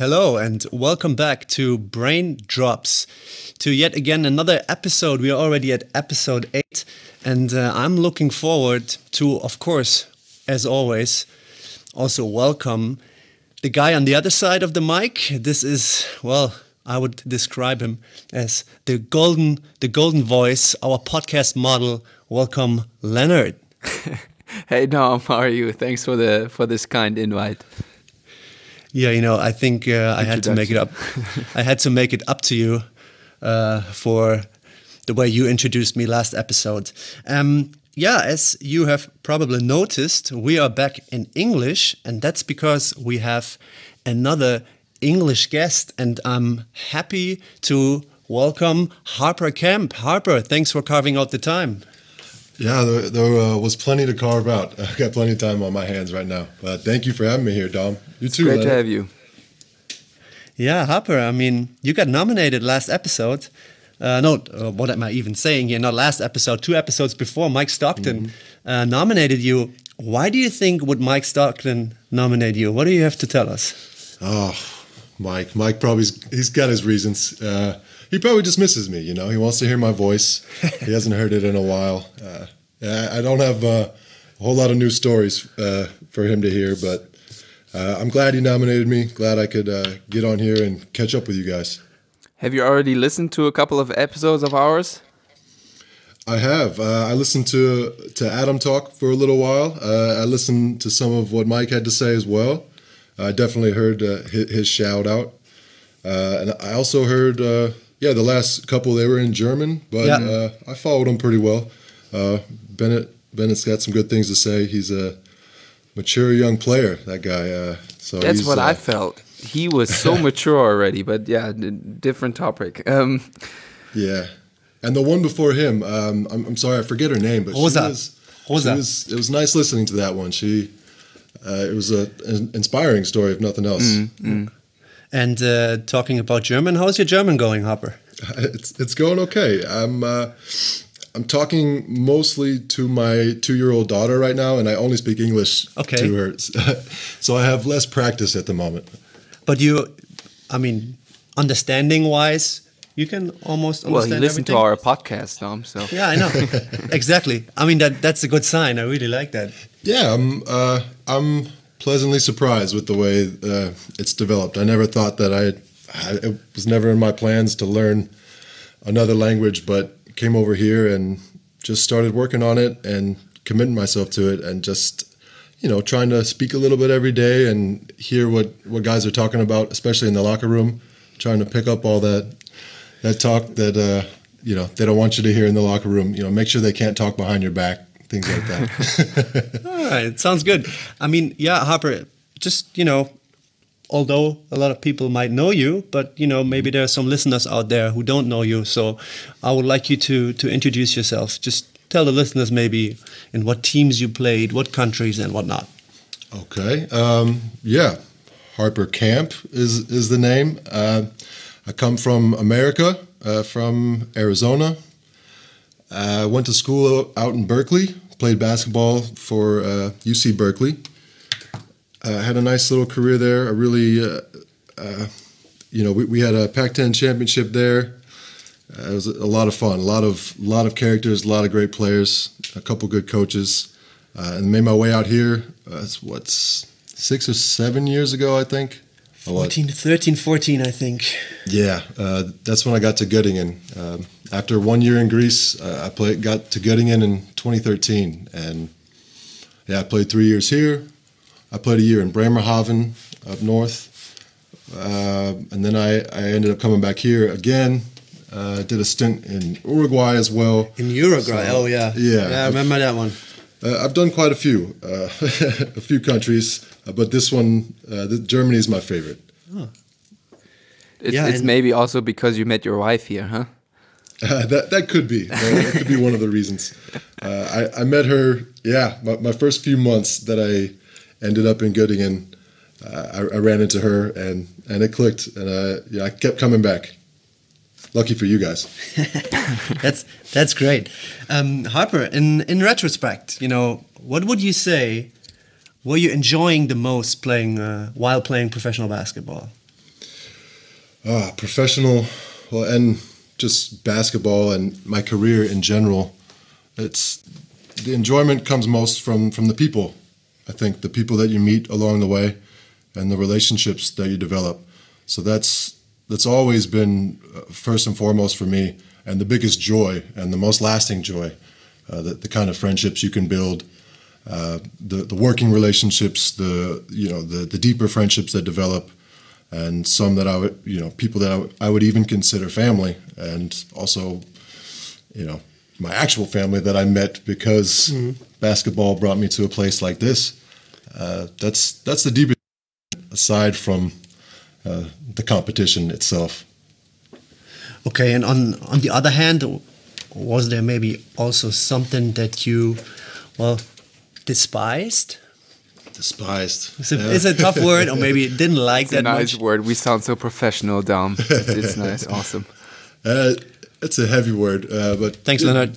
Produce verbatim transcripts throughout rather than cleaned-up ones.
Hello and welcome back to Brain Drops, to yet again another episode. We are already at episode eight, and uh, I'm looking forward to, of course, as always, also welcome the guy on the other side of the mic. This is, well, I would describe him as the golden, the golden voice, our podcast model. Welcome, Leonard. Hey Dom, how are you? Thanks for the for this kind invite. Yeah, you know, I think uh, I had to make it up. I had to make it up to you uh, for the way you introduced me last episode. Um, yeah, as you have probably noticed, we are back in English, and that's because we have another English guest, and I'm happy to welcome Harper Kemp. Harper, thanks for carving out the time. Yeah, there, there uh, was plenty to carve out. I've got plenty of time on my hands right now. Uh, thank you for having me here, Dom. You too, Great Leonard. to have you. Yeah, Harper, I mean, you got nominated last episode. Uh, no, uh, what am I even saying here? Not last episode, two episodes before. Mike Stockton mm-hmm. uh, nominated you. Why do you think would Mike Stockton nominate you? What do you have to tell us? Oh, Mike. Mike probably, he's got his reasons. Uh, he probably just misses me, you know. He wants to hear my voice. He hasn't heard it in a while. Uh, I don't have uh, a whole lot of new stories uh, for him to hear, but uh, I'm glad he nominated me. Glad I could uh, get on here and catch up with you guys. Have you already listened to a couple of episodes of ours? I have. Uh, I listened to to Adam talk for a little while. Uh, I listened to some of what Mike had to say as well. I definitely heard uh, his, his shout out. Uh, and I also heard, uh, yeah, the last couple, they were in German, but yeah. uh, I followed them pretty well. Uh, Bennett Bennett's got some good things to say. He's a mature young player, that guy. Uh, so That's what uh, I felt. He was so mature already, but yeah, different topic. Um, yeah. And the one before him, um, I'm, I'm sorry, I forget her name, but Rosa. she was, Rosa. She was, it was nice listening to that one. She, uh, it was a, an inspiring story, if nothing else. Mm, mm. And uh, talking about German, how's your German going, Harper? It's it's going okay. I'm uh, I'm talking mostly to my two-year-old daughter right now, and I only speak English okay. to her, so I have less practice at the moment. But you, I mean, understanding-wise, you can almost understand Well, you listen everything. to our podcast, Dom. So yeah, I know exactly. I mean, that that's a good sign. I really like that. Yeah, I'm uh, I'm pleasantly surprised with the way uh, it's developed. I never thought that I, I it was never in my plans to learn another language, but came over here and just started working on it and committing myself to it and just, you know, trying to speak a little bit every day and hear what, what guys are talking about, especially in the locker room, trying to pick up all that that talk that, uh, you know, they don't want you to hear in the locker room. You know, make sure they can't talk behind your back, things like that. All right, sounds good. I mean, yeah, Harper, just, you know, although a lot of people might know you, but, you know, maybe there are some listeners out there who don't know you. So I would like you to to introduce yourself. Just tell the listeners maybe in what teams you played, what countries and whatnot. Okay. Um, yeah. Harper Kemp is, is the name. Uh, I come from America, uh, from Arizona. I uh, went to school out in Berkeley, played basketball for uh, U C Berkeley. I uh, had a nice little career there. I really, uh, uh, you know, we, we had a Pac ten championship there. Uh, it was a lot of fun, a lot of lot of characters, a lot of great players, a couple good coaches, uh, and made my way out here. Uh, it's what's six or seven years ago, I think. fourteen, thirteen, fourteen, I think. Yeah, uh, that's when I got to Göttingen. Um, after one year in Greece, uh, I played, got to Göttingen in twenty thirteen, and yeah, I played three years here. I played a year in Bremerhaven up north, uh, and then I, I ended up coming back here again. Uh, did a stint in Uruguay as well. In Uruguay, so, oh yeah. Yeah. Yeah, I remember that one. Uh, I've done quite a few, uh, a few countries, uh, but this one, uh, the, Germany is my favorite. Oh. it's, Yeah, it's and- maybe also because you met your wife here, huh? Uh, that that could be uh, that could be one of the reasons. Uh, I, I met her, yeah, my, my first few months that I ended up in Göttingen, uh, I, I ran into her and, and it clicked, and uh, yeah, I kept coming back. Lucky for you guys. that's that's great. Um, Harper, in, in retrospect, you know, what would you say were you enjoying the most playing uh, while playing professional basketball? Uh, professional, well, and just basketball and my career in general. It's the enjoyment comes most from from the people. I think the people that you meet along the way, and the relationships that you develop. So that's that's always been uh, first and foremost for me, and the biggest joy and the most lasting joy. Uh, the, the kind of friendships you can build, uh, the the working relationships, the you know the the deeper friendships that develop. And some that I would, you know, people that I, w- I would even consider family, and also, you know, my actual family that I met because mm-hmm. basketball brought me to a place like this. Uh, that's that's the deepest, aside from uh, the competition itself. Okay, and on on the other hand, was there maybe also something that you, well, despised? Despised. It's a, yeah. it's a tough word, or maybe didn't like it's that a nice much. word. We sound so professional, Dom. It's, it's nice, awesome. Uh, it's a heavy word, uh, but thanks, Leonard.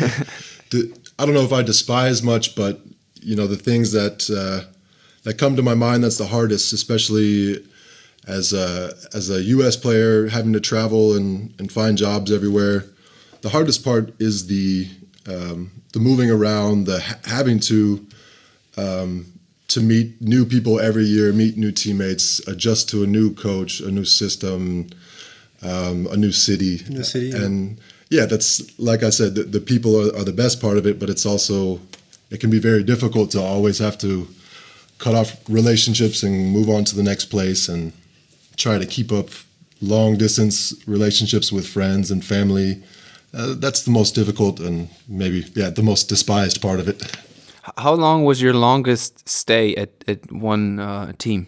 I don't know if I despise much, but you know the things that uh, that come to my mind that's the hardest, especially as a as a U S player having to travel and, and find jobs everywhere. The hardest part is the um, the moving around, the ha- having to. Um, to meet new people every year, meet new teammates, adjust to a new coach, a new system, um, a new city. New city, yeah. And yeah, that's, like I said, the, the people are, are the best part of it, but it's also, it can be very difficult to always have to cut off relationships and move on to the next place and try to keep up long distance relationships with friends and family. Uh, that's the most difficult and maybe, yeah, the most despised part of it. How long was your longest stay at, at one uh, team?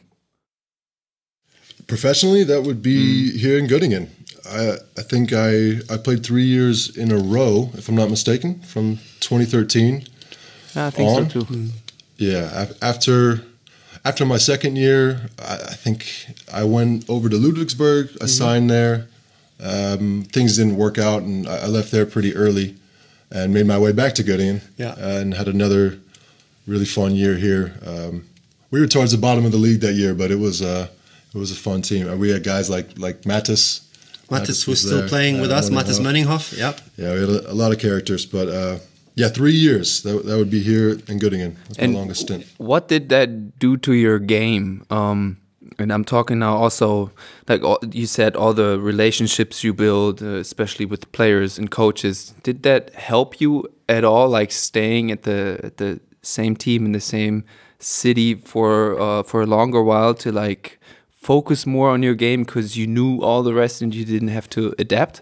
Professionally, that would be mm. here in Göttingen. I, I think I, I played three years in a row, if I'm not mistaken, from twenty thirteen I think on. so too. Mm. Yeah, after after my second year, I, I think I went over to Ludwigsburg. I mm-hmm. signed there. Um, things didn't work out, and I, I left there pretty early and made my way back to Göttingen yeah. and had another really fun year here. Um, we were towards the bottom of the league that year, but it was uh, it was a fun team. We had guys like like Mattis. Mattis was still there, playing uh, with us. Mattis Mönninghoff. Yeah. Yeah, we had a, a lot of characters, but uh, yeah, three years. That that would be here in Göttingen. That's and my longest stint. What did that do to your game? Um, and I'm talking now also, like all, you said, all the relationships you build, uh, especially with players and coaches. Did that help you at all? Like staying at the at the same team in the same city for uh, for a longer while to like focus more on your game because you knew all the rest and you didn't have to adapt?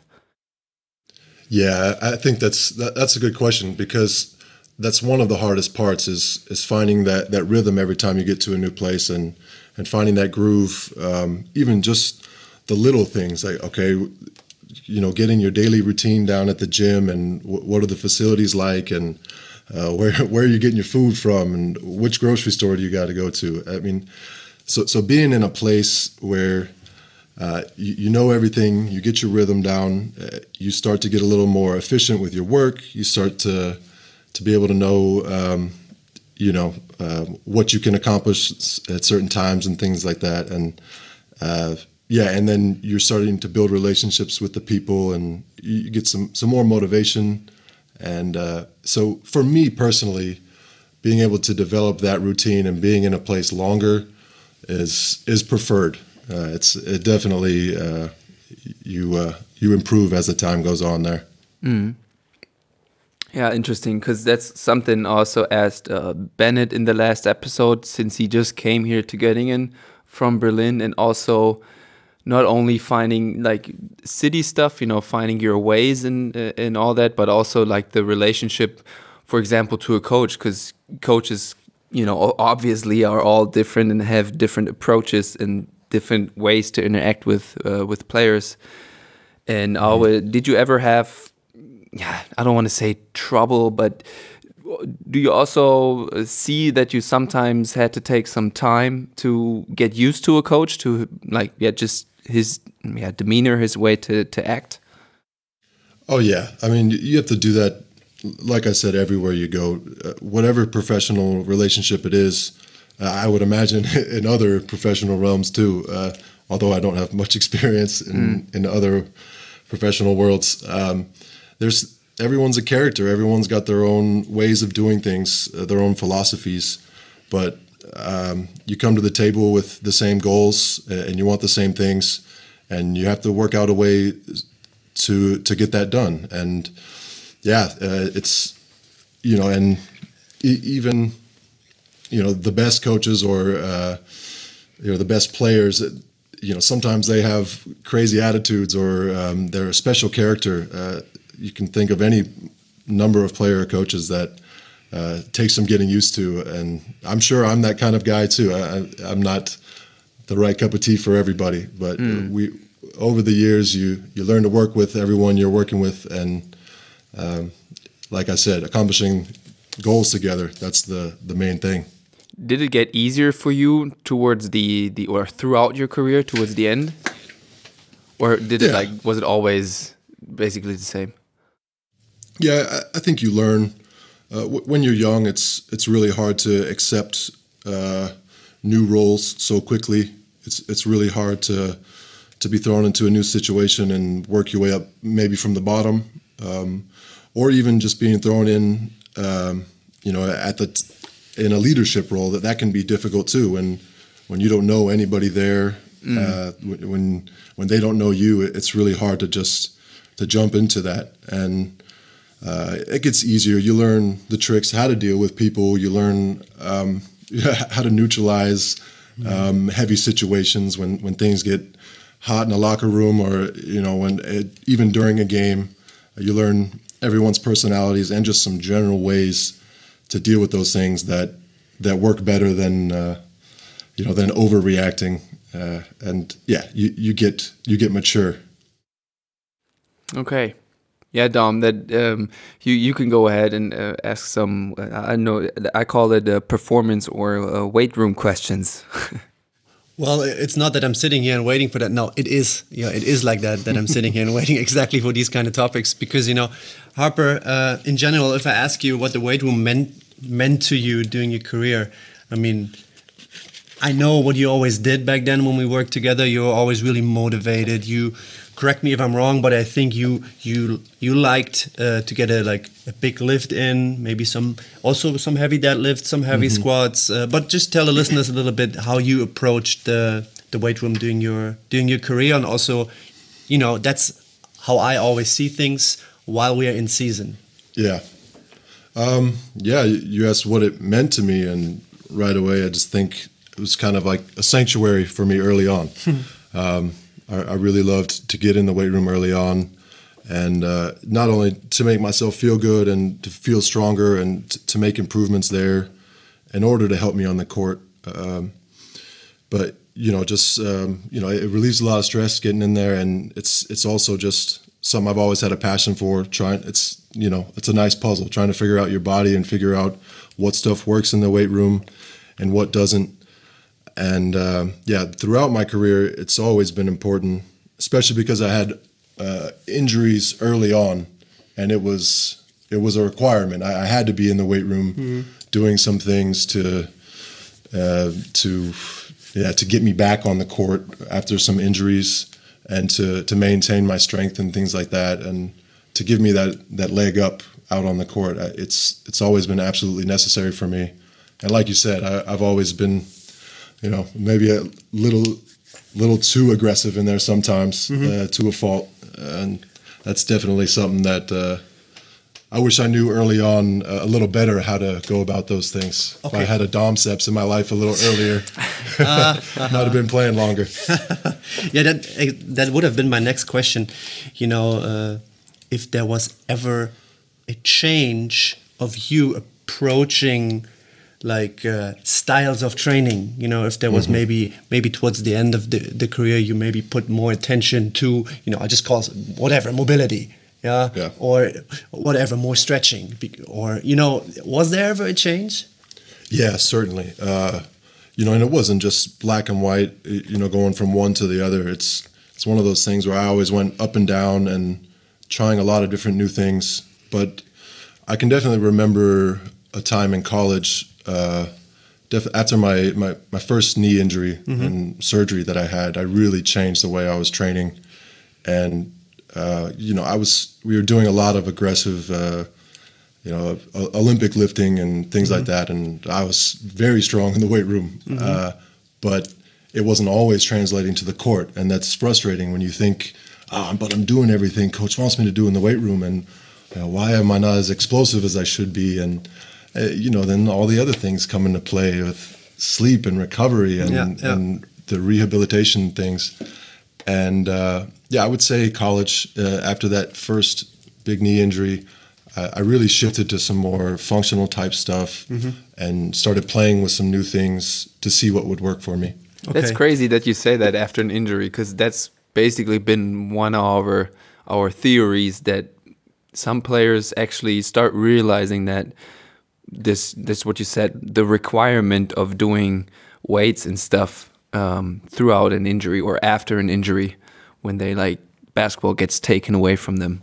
Yeah, I think that's that, that's a good question because that's one of the hardest parts is is finding that that rhythm every time you get to a new place and and finding that groove. Um, even just the little things like okay, you know, getting your daily routine down at the gym and w- what are the facilities like and Uh, where where are you getting your food from, and which grocery store do you got to go to? I mean, so so being in a place where uh, you, you know everything, you get your rhythm down, uh, you start to get a little more efficient with your work. You start to to be able to know, um, you know, uh, what you can accomplish at certain times and things like that. And uh, yeah, and then you're starting to build relationships with the people, and you get some some more motivation. And uh, so for me personally, being able to develop that routine and being in a place longer is is preferred. Uh, it's it definitely uh, you uh, you improve as the time goes on there. Mm. Yeah, interesting, because that's something I also asked uh, Bennett in the last episode, since he just came here to Göttingen from Berlin, and also not only finding like city stuff, you know, finding your ways and uh, and all that, but also like the relationship, for example, to a coach, because coaches, you know, obviously are all different and have different approaches and different ways to interact with uh, with players. And mm-hmm. always, did you ever have, I don't want to say trouble, but do you also see that you sometimes had to take some time to get used to a coach, to like, yeah, just his yeah, demeanor, his way to, to act? Oh, yeah. I mean, you have to do that, like I said, everywhere you go. Uh, whatever professional relationship it is, uh, I would imagine in other professional realms too, uh, although I don't have much experience in, mm. in other professional worlds. Um, there's everyone's a character. Everyone's got their own ways of doing things, uh, their own philosophies. But um, you come to the table with the same goals, uh, and you want the same things, and you have to work out a way to to get that done. And yeah, uh, it's you know, and e- even you know the best coaches or uh, you know the best players, you know sometimes they have crazy attitudes or um, they're a special character. Uh, you can think of any number of player or coaches that uh, takes some getting used to, and I'm sure I'm that kind of guy too. I, I'm not the right cup of tea for everybody, but mm. we over the years you you learn to work with everyone you're working with, and um, like I said, accomplishing goals together, that's the the main thing. Did it get easier for you towards the, the or throughout your career towards the end? Or did it yeah. like was it always basically the same? Yeah, I, I think you learn uh, w- when you're young. It's it's really hard to accept uh, new roles so quickly. It's it's really hard to to be thrown into a new situation and work your way up, maybe from the bottom, um, or even just being thrown in, um, you know, at the t- in a leadership role. That that can be difficult too. When when you don't know anybody there, mm. uh, when when they don't know you, it's really hard to just to jump into that. And uh, it gets easier. You learn the tricks, how to deal with people. You learn um, how to neutralize um, heavy situations when when things get hot in a locker room, or you know, when it, even during a game, you learn everyone's personalities and just some general ways to deal with those things that that work better than uh, you know than overreacting. Uh, and yeah, you, you get you get mature. Okay, yeah, Dom. That um, you you can go ahead and uh, ask some. Uh, I know I call it uh, performance or uh, weight room questions. Well, it's not that I'm sitting here and waiting for that. No, it is. Yeah, it is like that, that I'm sitting here and waiting exactly for these kind of topics. Because, you know, Harper, uh, in general, if I ask you what the weight room meant, meant to you during your career, I mean, I know what you always did back then when we worked together. You were always really motivated. You, correct me if I'm wrong, but I think you you you liked uh, to get a like a big lift in, maybe some also some heavy deadlifts, some heavy mm-hmm. squats. Uh, but just tell the listeners a little bit how you approached the the weight room during your during your career, and also, you know, that's how I always see things while we are in season. Yeah, um, yeah. You asked what it meant to me, and right away I just think it was kind of like a sanctuary for me early on. um, I, I really loved to get in the weight room early on, and uh, not only to make myself feel good and to feel stronger and t- to make improvements there in order to help me on the court. Um, but, you know, just, um, you know, it relieves a lot of stress getting in there, and it's it's also just something I've always had a passion for. Trying, it's, you know, it's a nice puzzle, trying to figure out your body and figure out what stuff works in the weight room and what doesn't. And uh, yeah, throughout my career, it's always been important, especially because I had uh, injuries early on, and it was it was a requirement. I, I had to be in the weight room mm-hmm. doing some things to uh, to yeah to get me back on the court after some injuries, and to to maintain my strength and things like that, and to give me that that leg up out on the court. It's it's always been absolutely necessary for me. And like you said, I, I've always been, you know, maybe a little, little too aggressive in there sometimes, mm-hmm. uh, to a fault, and that's definitely something that uh, I wish I knew early on uh, a little better how to go about those things. Okay. If I had a Domceps in my life a little earlier, uh, uh-huh. I'd have been playing longer. Yeah, that that would have been my next question. You know, uh, if there was ever a change of you approaching like uh, styles of training, you know, if there was mm-hmm. maybe maybe towards the end of the, the career, you maybe put more attention to, you know, I just call it whatever, mobility, yeah? yeah, or whatever, more stretching, or, you know, was there ever a change? Yeah, certainly. Uh, you know, and it wasn't just black and white, you know, going from one to the other. It's it's one of those things where I always went up and down and trying a lot of different new things. But I can definitely remember a time in college, uh, def- after my, my, my first knee injury mm-hmm. and surgery that I had, I really changed the way I was training. And, uh, you know, I was, we were doing a lot of aggressive, uh, you know, uh, Olympic lifting and things mm-hmm. like that. And I was very strong in the weight room. Mm-hmm. Uh, but it wasn't always translating to the court. And that's frustrating when you think, oh, but I'm doing everything Coach wants me to do in the weight room. And you know, why am I not as explosive as I should be? And, uh, you know, then all the other things come into play with sleep and recovery and, yeah, yeah. and the rehabilitation things. And, uh, yeah, I would say college, uh, after that first big knee injury, uh, I really shifted to some more functional type stuff mm-hmm. and started playing with some new things to see what would work for me. Okay. That's crazy that you say that after an injury, because that's basically been one of our, our theories that some players actually start realizing that this, this what you said, the requirement of doing weights and stuff um, throughout an injury or after an injury, when they like basketball gets taken away from them.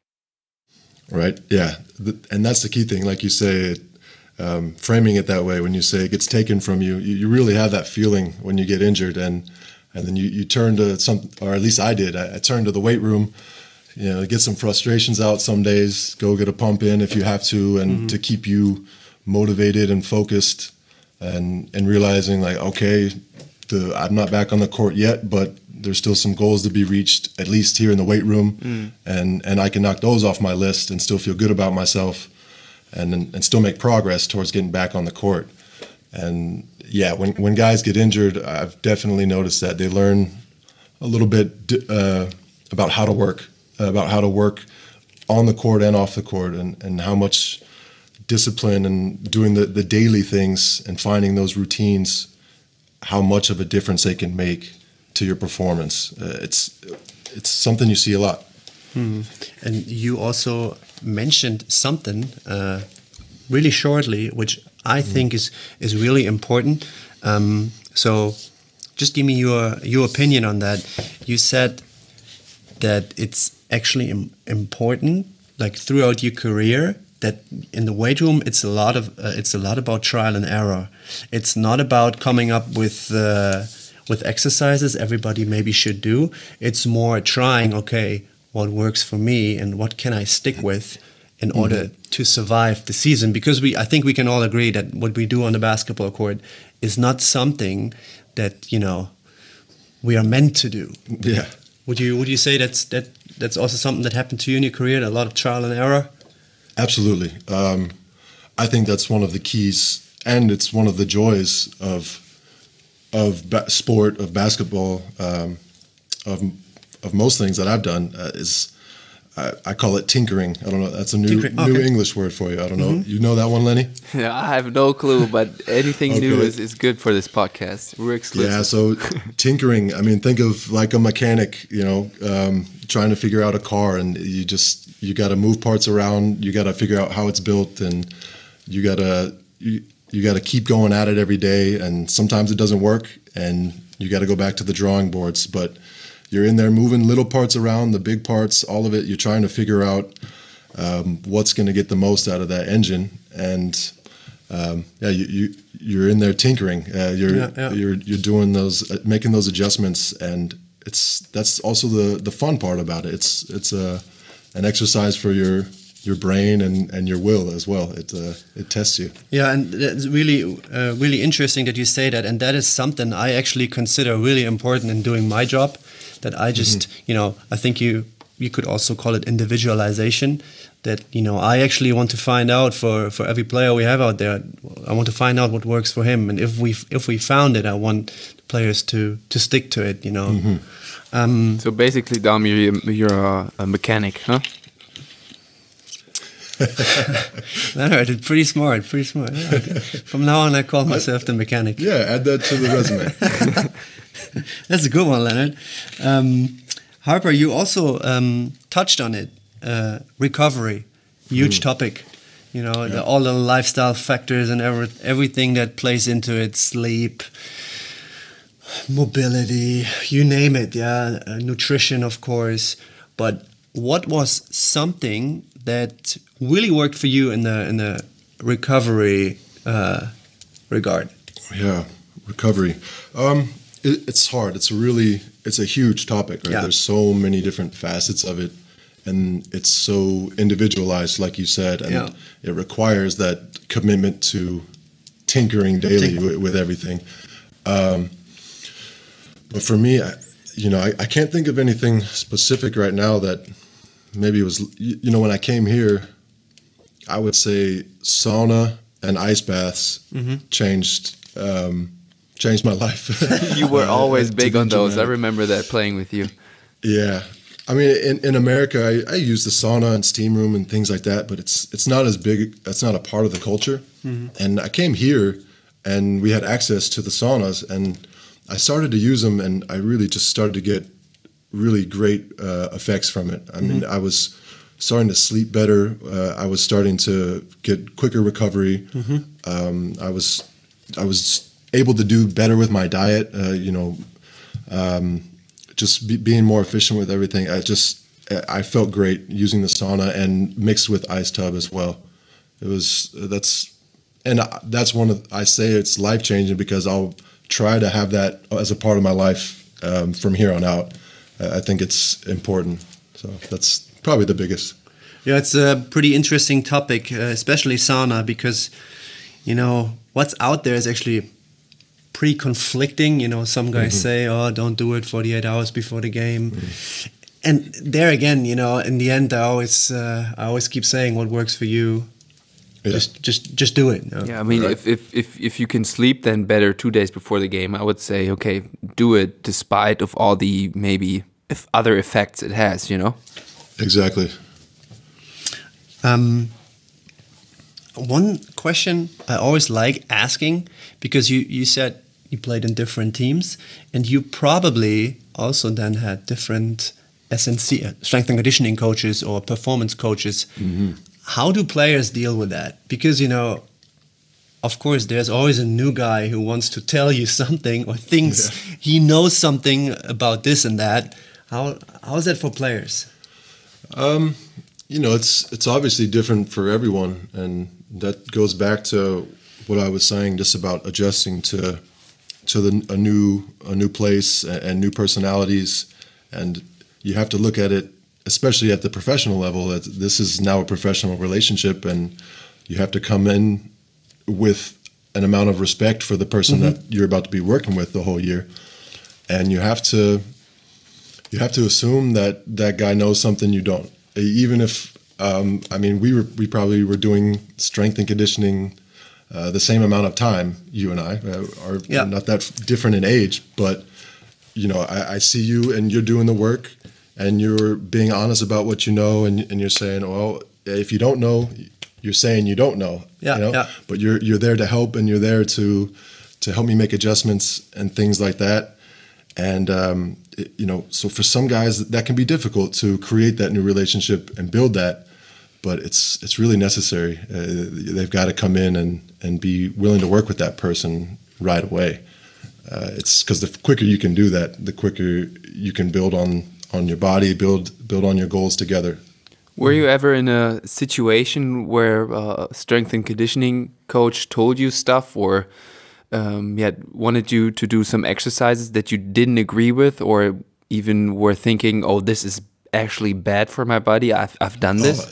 Right. Yeah. And that's the key thing. Like you say, um, framing it that way, when you say it gets taken from you, you, you really have that feeling when you get injured. And, and then you, you turn to some, or at least I did, I, I turned to the weight room, you know, get some frustrations out some days, go get a pump in if you have to, and mm-hmm. to keep you motivated and focused and, and realizing like, okay, the, I'm not back on the court yet, but there's still some goals to be reached, at least here in the weight room. Mm. And, and I can knock those off my list and still feel good about myself and, and still make progress towards getting back on the court. And yeah, when, when guys get injured, I've definitely noticed that they learn a little bit uh, about how to work, about how to work on the court and off the court, and, and how much discipline and doing the, the daily things and finding those routines, how much of a difference they can make to your performance. Uh, it's it's something you see a lot. Hmm. And you also mentioned something uh, really shortly, which I mm. think is is really important. Um, so, just give me your your opinion on that. You said that it's actually im- important, like throughout your career, that in the weight room it's a lot of uh, it's a lot about trial and error. It's not about coming up with uh, with exercises everybody maybe should do. It's more trying, okay, what works for me and what can I stick with in mm-hmm. order to survive the season. Because we, I think we can all agree that what we do on the basketball court is not something that, you know, we are meant to do. Yeah. Would you would you say that's that that's also something that happened to you in your career, a lot of trial and error? Absolutely. Um, I think that's one of the keys, and it's one of the joys of of ba- sport, of basketball, um, of of most things that I've done uh, is I, I call it tinkering. I don't know. That's a new okay. new English word for you. I don't know. Mm-hmm. You know that one, Lenny? Yeah, I have no clue, but anything okay. new is, is good for this podcast. We're exclusive. Yeah. So tinkering. I mean, think of like a mechanic. You know, um, trying to figure out a car, and you just you got to move parts around. You got to figure out how it's built, and you got to you, you got to keep going at it every day. And sometimes it doesn't work, and you got to go back to the drawing boards. But you're in there moving little parts around, the big parts, all of it. You're trying to figure out um, what's going to get the most out of that engine, and um, yeah, you, you you're in there tinkering. Uh, you're yeah, yeah. you're you're doing those, uh, making those adjustments, and it's that's also the the fun part about it. It's it's a an exercise for your your brain and, and your will as well. It uh, it tests you. Yeah, and it's really uh, really interesting that you say that, and that is something I actually consider really important in doing my job. That I just, mm-hmm. you know, I think you you could also call it individualization. That, you know, I actually want to find out for, for every player we have out there. I want to find out what works for him, and if we if we found it, I want the players to to stick to it. You know. Mm-hmm. Um, so basically, Dom, you're you're a, a mechanic, huh? Leonard, it's pretty smart, pretty smart. Yeah. From now on, I call myself the mechanic. Yeah, add that to the resume. That's a good one, Leonard. Um, Harper, you also um, touched on it. Uh, recovery, huge mm. topic. You know, yeah. the, all the lifestyle factors and every, everything that plays into it, sleep, mobility, you name it, yeah, uh, nutrition, of course. But what was something that really worked for you in the in the recovery uh, regard? Yeah, recovery. Um, it, it's hard. It's a really, it's a huge topic, right? Yeah. There's so many different facets of it, and it's so individualized, like you said, and Yeah. it requires that commitment to tinkering daily Tink- with, with everything. Um, but for me, I, you know, I, I can't think of anything specific right now that maybe it was, you, you know, when I came here, I would say sauna and ice baths Mm-hmm. changed um, changed my life. You were Uh, always to big be on those. I dramatic. remember that playing with you. Yeah, I mean, in, in America, I, I use the sauna and steam room and things like that, but it's it's not as big. That's not a part of the culture. And I came here, and we had access to the saunas, and I started to use them, and I really just started to get really great uh, effects from it. I mean, I was starting to sleep better. Uh, I was starting to get quicker recovery. Um, I was I was able to do better with my diet. Uh, you know, um, just be, being more efficient with everything. I just I felt great using the sauna and mixed with ice tub as well. It was that's and that's one of I say it's life changing because I'll try to have that as a part of my life um, from here on out. I think it's important. So that's probably the biggest. Yeah, it's a pretty interesting topic, uh, especially sauna, because, you know, what's out there is actually pretty conflicting. You know, some guys Mm-hmm. say, oh, don't do it forty-eight hours before the game. And there again, you know, in the end, I always, uh, I always keep saying what works for you. Yeah. Just, just, just do it. you know? Yeah, I mean, Right. if, if if if you can sleep, then better two days before the game. I would say, okay, do it despite of all the maybe if other effects it has. You know. Exactly. Um, one question I always like asking, because you, you said you played in different teams, and you probably also then had different S N C, uh, strength and conditioning coaches or performance coaches. How do players deal with that? Because, you know, of course, there's always a new guy who wants to tell you something or thinks he knows something about this and that. How how is that for players? Um, you know, it's it's obviously different for everyone, and that goes back to what I was saying, just about adjusting to to the, a new a new place and, and new personalities, and you have to look at it, especially at the professional level. That this is now a professional relationship, and you have to come in with an amount of respect for the person Mm-hmm. that you're about to be working with the whole year, and you have to. You have to assume that that guy knows something you don't. Even if, um, I mean, we were we probably were doing strength and conditioning uh, the same amount of time. You and I uh, are Yeah. not that different in age, but you know, I, I see you and you're doing the work, and you're being honest about what you know, and and you're saying, well, if you don't know, you're saying you don't know. Yeah, you know? yeah. But you're you're there to help, and you're there to to help me make adjustments and things like that. And um, it, you know, so for some guys that can be difficult to create that new relationship and build that, but it's it's really necessary. Uh, they've got to come in and and be willing to work with that person right away. Uh, it's because the quicker you can do that, the quicker you can build on on your body, build build on your goals together. Were you ever in a situation where a strength and conditioning coach told you stuff, or um, yeah, wanted you to do some exercises that you didn't agree with, or even were thinking, "Oh, this is actually bad for my body. I've I've done this."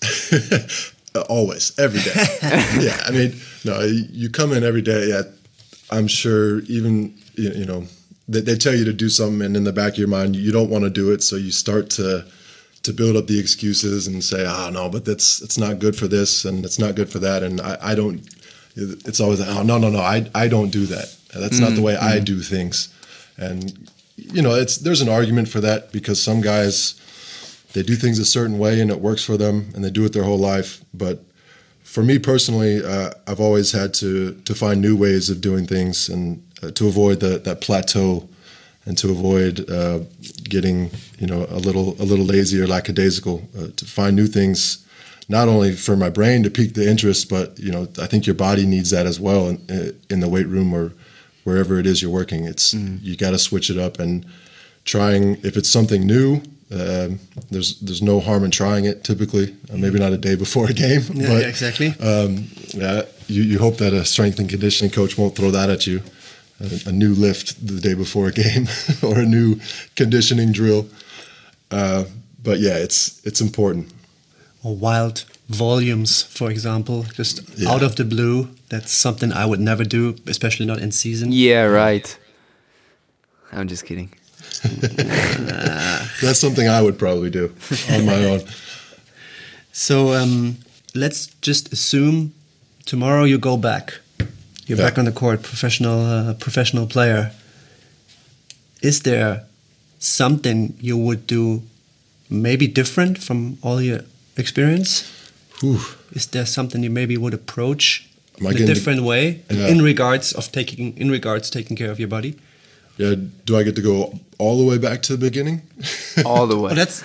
Oh, always, every day. Yeah, I mean, no, you come in every day. Yeah, I'm sure. Even you you know, they, they tell you to do something, and in the back of your mind, you don't want to do it, so you start to to build up the excuses and say, "Oh no, but that's it's not good for this, and it's not good for that," and I, I don't. It's always, "Oh no, no, no, I I don't do that. That's not the way I do things," and you know, it's there's an argument for that because some guys, they do things a certain way and it works for them and they do it their whole life. But for me personally, uh, I've always had to to find new ways of doing things and uh, to avoid the, that plateau and to avoid uh, getting, you know, a little a little lazy or lackadaisical. Uh, to find new things, not only for my brain to pique the interest, but you know, I think your body needs that as well in, in the weight room or wherever it is you're working. It's mm. you got to switch it up and trying if it's something new. Um, there's there's no harm in trying it. Typically, uh, maybe not a day before a game, Yeah, but yeah, exactly. Um, yeah, you, you hope that a strength and conditioning coach won't throw that at you, a, a new lift the day before a game or a new conditioning drill. Uh, but yeah, it's it's important. Or wild volumes, for example, just Yeah. out of the blue. That's something I would never do, especially not in season. Yeah, right. I'm just kidding. That's something I would probably do on my own. So um, let's just assume tomorrow you go back. You're Yeah. back on the court, professional, uh, professional player. Is there something you would do maybe different from all your experience? Whew. Is there something you maybe would approach Am I in a getting different way Yeah. in regards of taking in regards taking care of your body? Yeah, do I get to go all the way back to the beginning? All the way. Oh, that's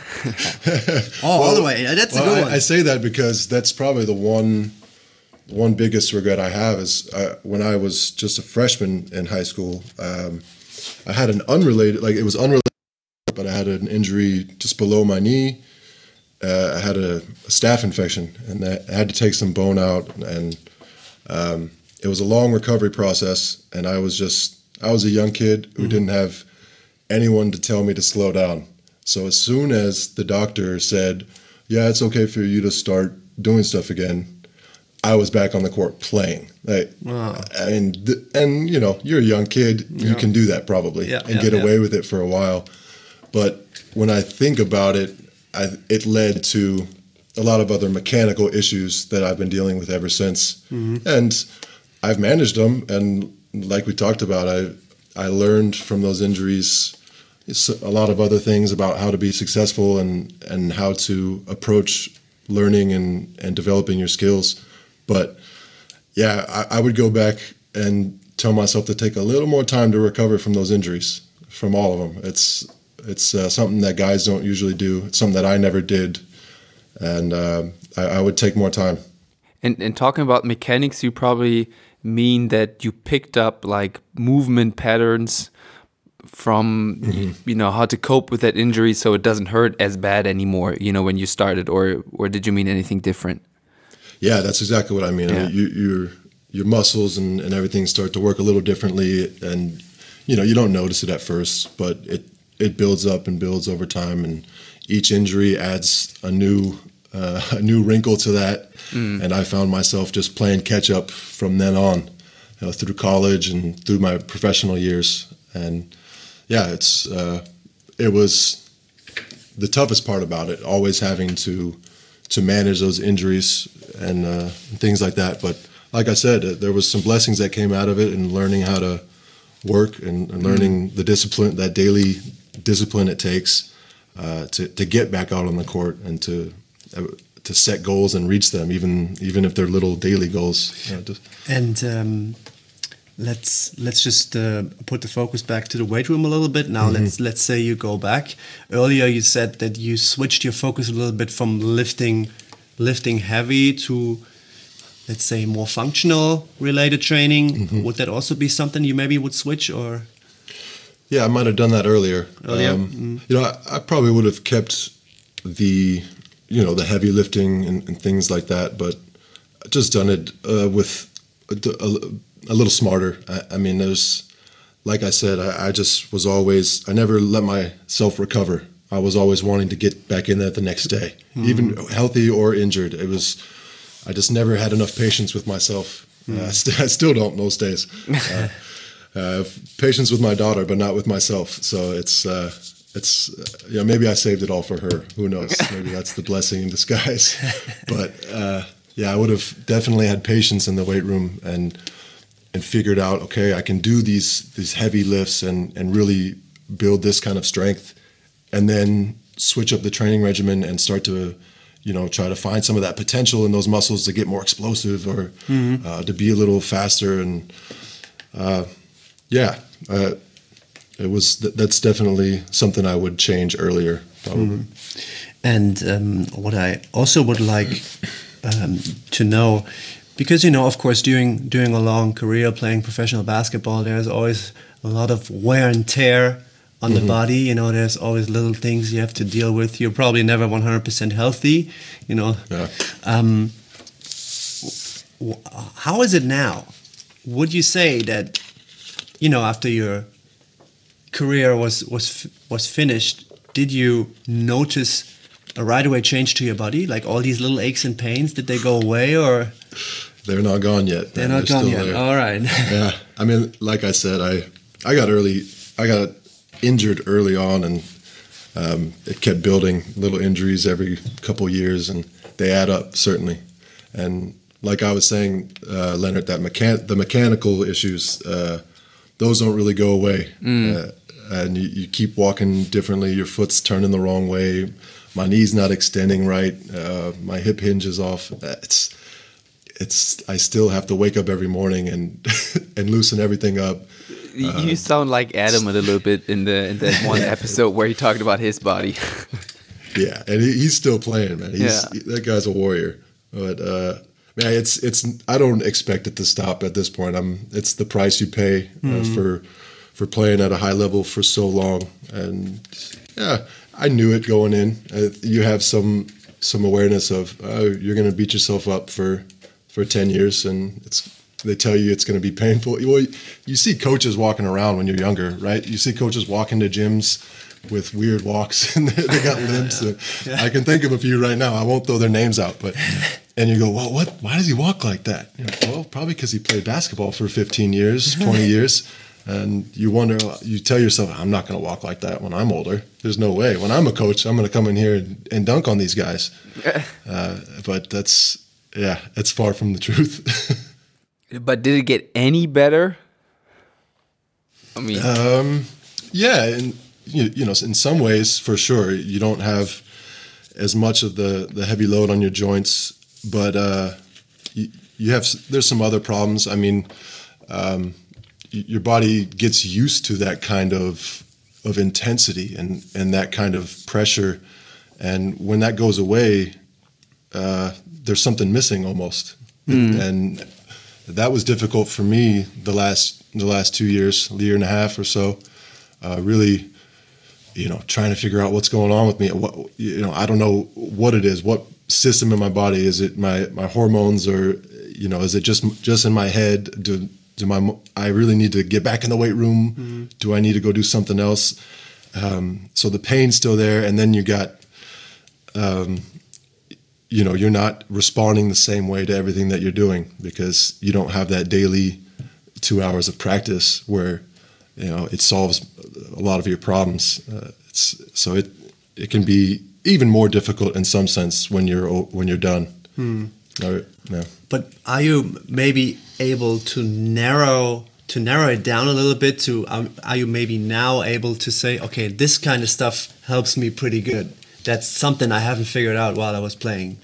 oh, all the way. Yeah, that's a Well, good I, one. I say that because that's probably the one one biggest regret I have is uh, when I was just a freshman in high school. Um, I had an unrelated, like it was unrelated, but I had an injury just below my knee. Uh, I had a, a staph infection, and I had to take some bone out, and um, it was a long recovery process. And I was just, I was a young kid who mm-hmm. didn't have anyone to tell me to slow down. So as soon as the doctor said, "Yeah, it's okay for you to start doing stuff again," I was back on the court playing. Like, Wow. and and you know, you're a young kid, Yeah. you can do that probably Yeah, and yeah, get yeah. away with it for a while. But when I think about it, I, it led to a lot of other mechanical issues that I've been dealing with ever since. Mm-hmm. And I've managed them, and like we talked about, I I learned from those injuries a lot of other things about how to be successful and and how to approach learning and and developing your skills. But yeah, I, I would go back and tell myself to take a little more time to recover from those injuries, from all of them. It's it's uh, something that guys don't usually do. It's something that I never did, and uh, I, I would take more time. And and talking about mechanics, you probably mean that you picked up like movement patterns from mm-hmm. you know how to cope with that injury, so it doesn't hurt as bad anymore. You know when you started, or or did you mean anything different? Yeah, that's exactly what I mean. Yeah. I mean you, your your muscles and, and everything start to work a little differently, and you know you don't notice it at first, but it it builds up and builds over time, and each injury adds a new uh, a new wrinkle to that. Mm. And I found myself just playing catch up from then on, you know, through college and through my professional years. And yeah, it's uh, it was the toughest part about it, always having to to manage those injuries and uh, things like that. But like I said, uh, there was some blessings that came out of it, and learning how to work and, and learning mm. the discipline, that daily discipline it takes uh, to to get back out on the court and to uh, to set goals and reach them, even even if they're little daily goals. You know, just, and um, let's let's just uh, put the focus back to the weight room a little bit. Now mm-hmm. let's let's say you go back. Earlier you said that you switched your focus a little bit from lifting lifting heavy to, let's say, more functional related training. Mm-hmm. Would that also be something you maybe would switch, or? Yeah, I might have done that earlier. Earlier, um, mm. you know, I, I probably would have kept the, you know, the heavy lifting and, and things like that, but just done it uh, with a, a, a little smarter. I, I mean, there's, like I said, I, I just was always, I never let myself recover. I was always wanting to get back in there the next day, mm. even healthy or injured. It was, I just never had enough patience with myself. Mm. Uh, I, st- I still don't most days. Uh, I have patience with my daughter, but not with myself. So it's, uh, it's, uh, you know, maybe I saved it all for her. Who knows? Maybe that's the blessing in disguise. But uh, yeah, I would have definitely had patience in the weight room and and figured out, okay, I can do these these heavy lifts and and really build this kind of strength, and then switch up the training regimen and start to, you know, try to find some of that potential in those muscles to get more explosive or mm-hmm. uh, to be a little faster. And uh, yeah, uh, it was th- that's definitely something I would change earlier, probably. Mm-hmm. And um, what I also would like um, to know, because, you know, of course, during during a long career playing professional basketball, there's always a lot of wear and tear on mm-hmm. the body. You know, there's always little things you have to deal with. You're probably never one hundred percent healthy. You know, yeah. um, w- how is it now? Would you say that, you know, after your career was was was finished, did you notice a right away change to your body? Like all these little aches and pains, did they go away, or? They're not gone yet. They're not They're gone yet. There. All right. Yeah, I mean, like I said, I I got early. I got injured early on, and um, it kept building. Little injuries every couple years, and they add up certainly. And like I was saying, uh, Leonard, that mechan- the mechanical issues, uh, those don't really go away. Mm. Uh, and you, you keep walking differently. Your foot's turning the wrong way. My knee's not extending right. Uh, my hip hinge is off. It's It's. I still have to wake up every morning and and loosen everything up. You uh, sound like Adam a little bit in the in that one episode where he talked about his body. Yeah, and he, he's still playing, man. He's, yeah. he, that guy's a warrior. But uh, man, it's it's. I don't expect it to stop at this point. I'm. It's the price you pay uh, mm-hmm. for for playing at a high level for so long. And yeah, I knew it going in. Uh, you have some some awareness of oh, you're going to beat yourself up for. for ten years, and it's they tell you it's going to be painful. Well, you see coaches walking around when you're younger, right? You see coaches walking to gyms with weird walks, and they got limps. Yeah. Yeah. I can think of a few right now. I won't throw their names out, but and you go, well, what? Why does he walk like that? You know, well, probably because he played basketball for fifteen years, twenty years, and you wonder. You tell yourself, I'm not going to walk like that when I'm older. There's no way. When I'm a coach, I'm going to come in here and, and dunk on these guys. Uh, but that's. Yeah, it's far from the truth. But did it get any better? I mean, um, yeah, and you, you know, in some ways, for sure, you don't have as much of the, the heavy load on your joints, but uh, you, you have. There's some other problems. I mean, um, your body gets used to that kind of of intensity and and that kind of pressure, and when that goes away. Uh, there's something missing almost, mm. and that was difficult for me the last the last two years, a year and a half or so. Uh, really, you know, trying to figure out what's going on with me. What, you know, I don't know what it is. What system in my body is it? My my hormones, or you know, is it just just in my head? Do do my I really need to get back in the weight room? Mm. Do I need to go do something else? Um, so the pain's still there, and then you got. Um, you know, you're not responding the same way to everything that you're doing because you don't have that daily two hours of practice where, you know, it solves a lot of your problems. Uh, it's, so it it can be even more difficult in some sense when you're when you're done. Hmm. Or, no. But are you maybe able to narrow to narrow it down a little bit? To um, are you maybe now able to say, okay, this kind of stuff helps me pretty good? That's something I haven't figured out while I was playing.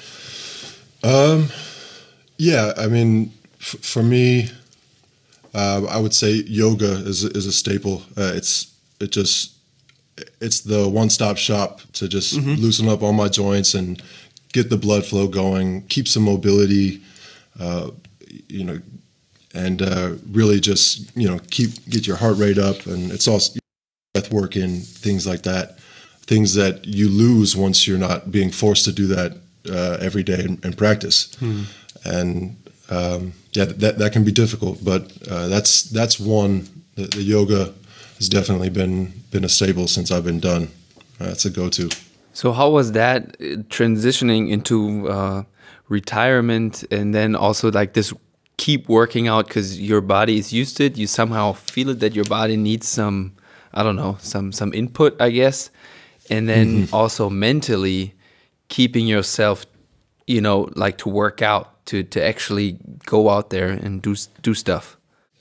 Um, yeah, I mean, f- for me, uh, I would say yoga is is a staple. Uh, it's it just it's the one-stop shop to just mm-hmm. loosen up all my joints and get the blood flow going, keep some mobility, uh, you know, and uh, really just you know keep get your heart rate up, and it's also breath work and things like that. Things that you lose once you're not being forced to do that uh, every day in, in practice, hmm. and um, yeah, that that can be difficult. But uh, that's that's one. The, the yoga has definitely been been a staple since I've been done. Uh, it's a go-to. So how was that transitioning into uh, retirement, and then also like this keep working out because your body is used to it? You somehow feel it that your body needs some, I don't know, some some input, I guess. And then mm-hmm. also mentally keeping yourself, you know, like to work out, to, to actually go out there and do do stuff.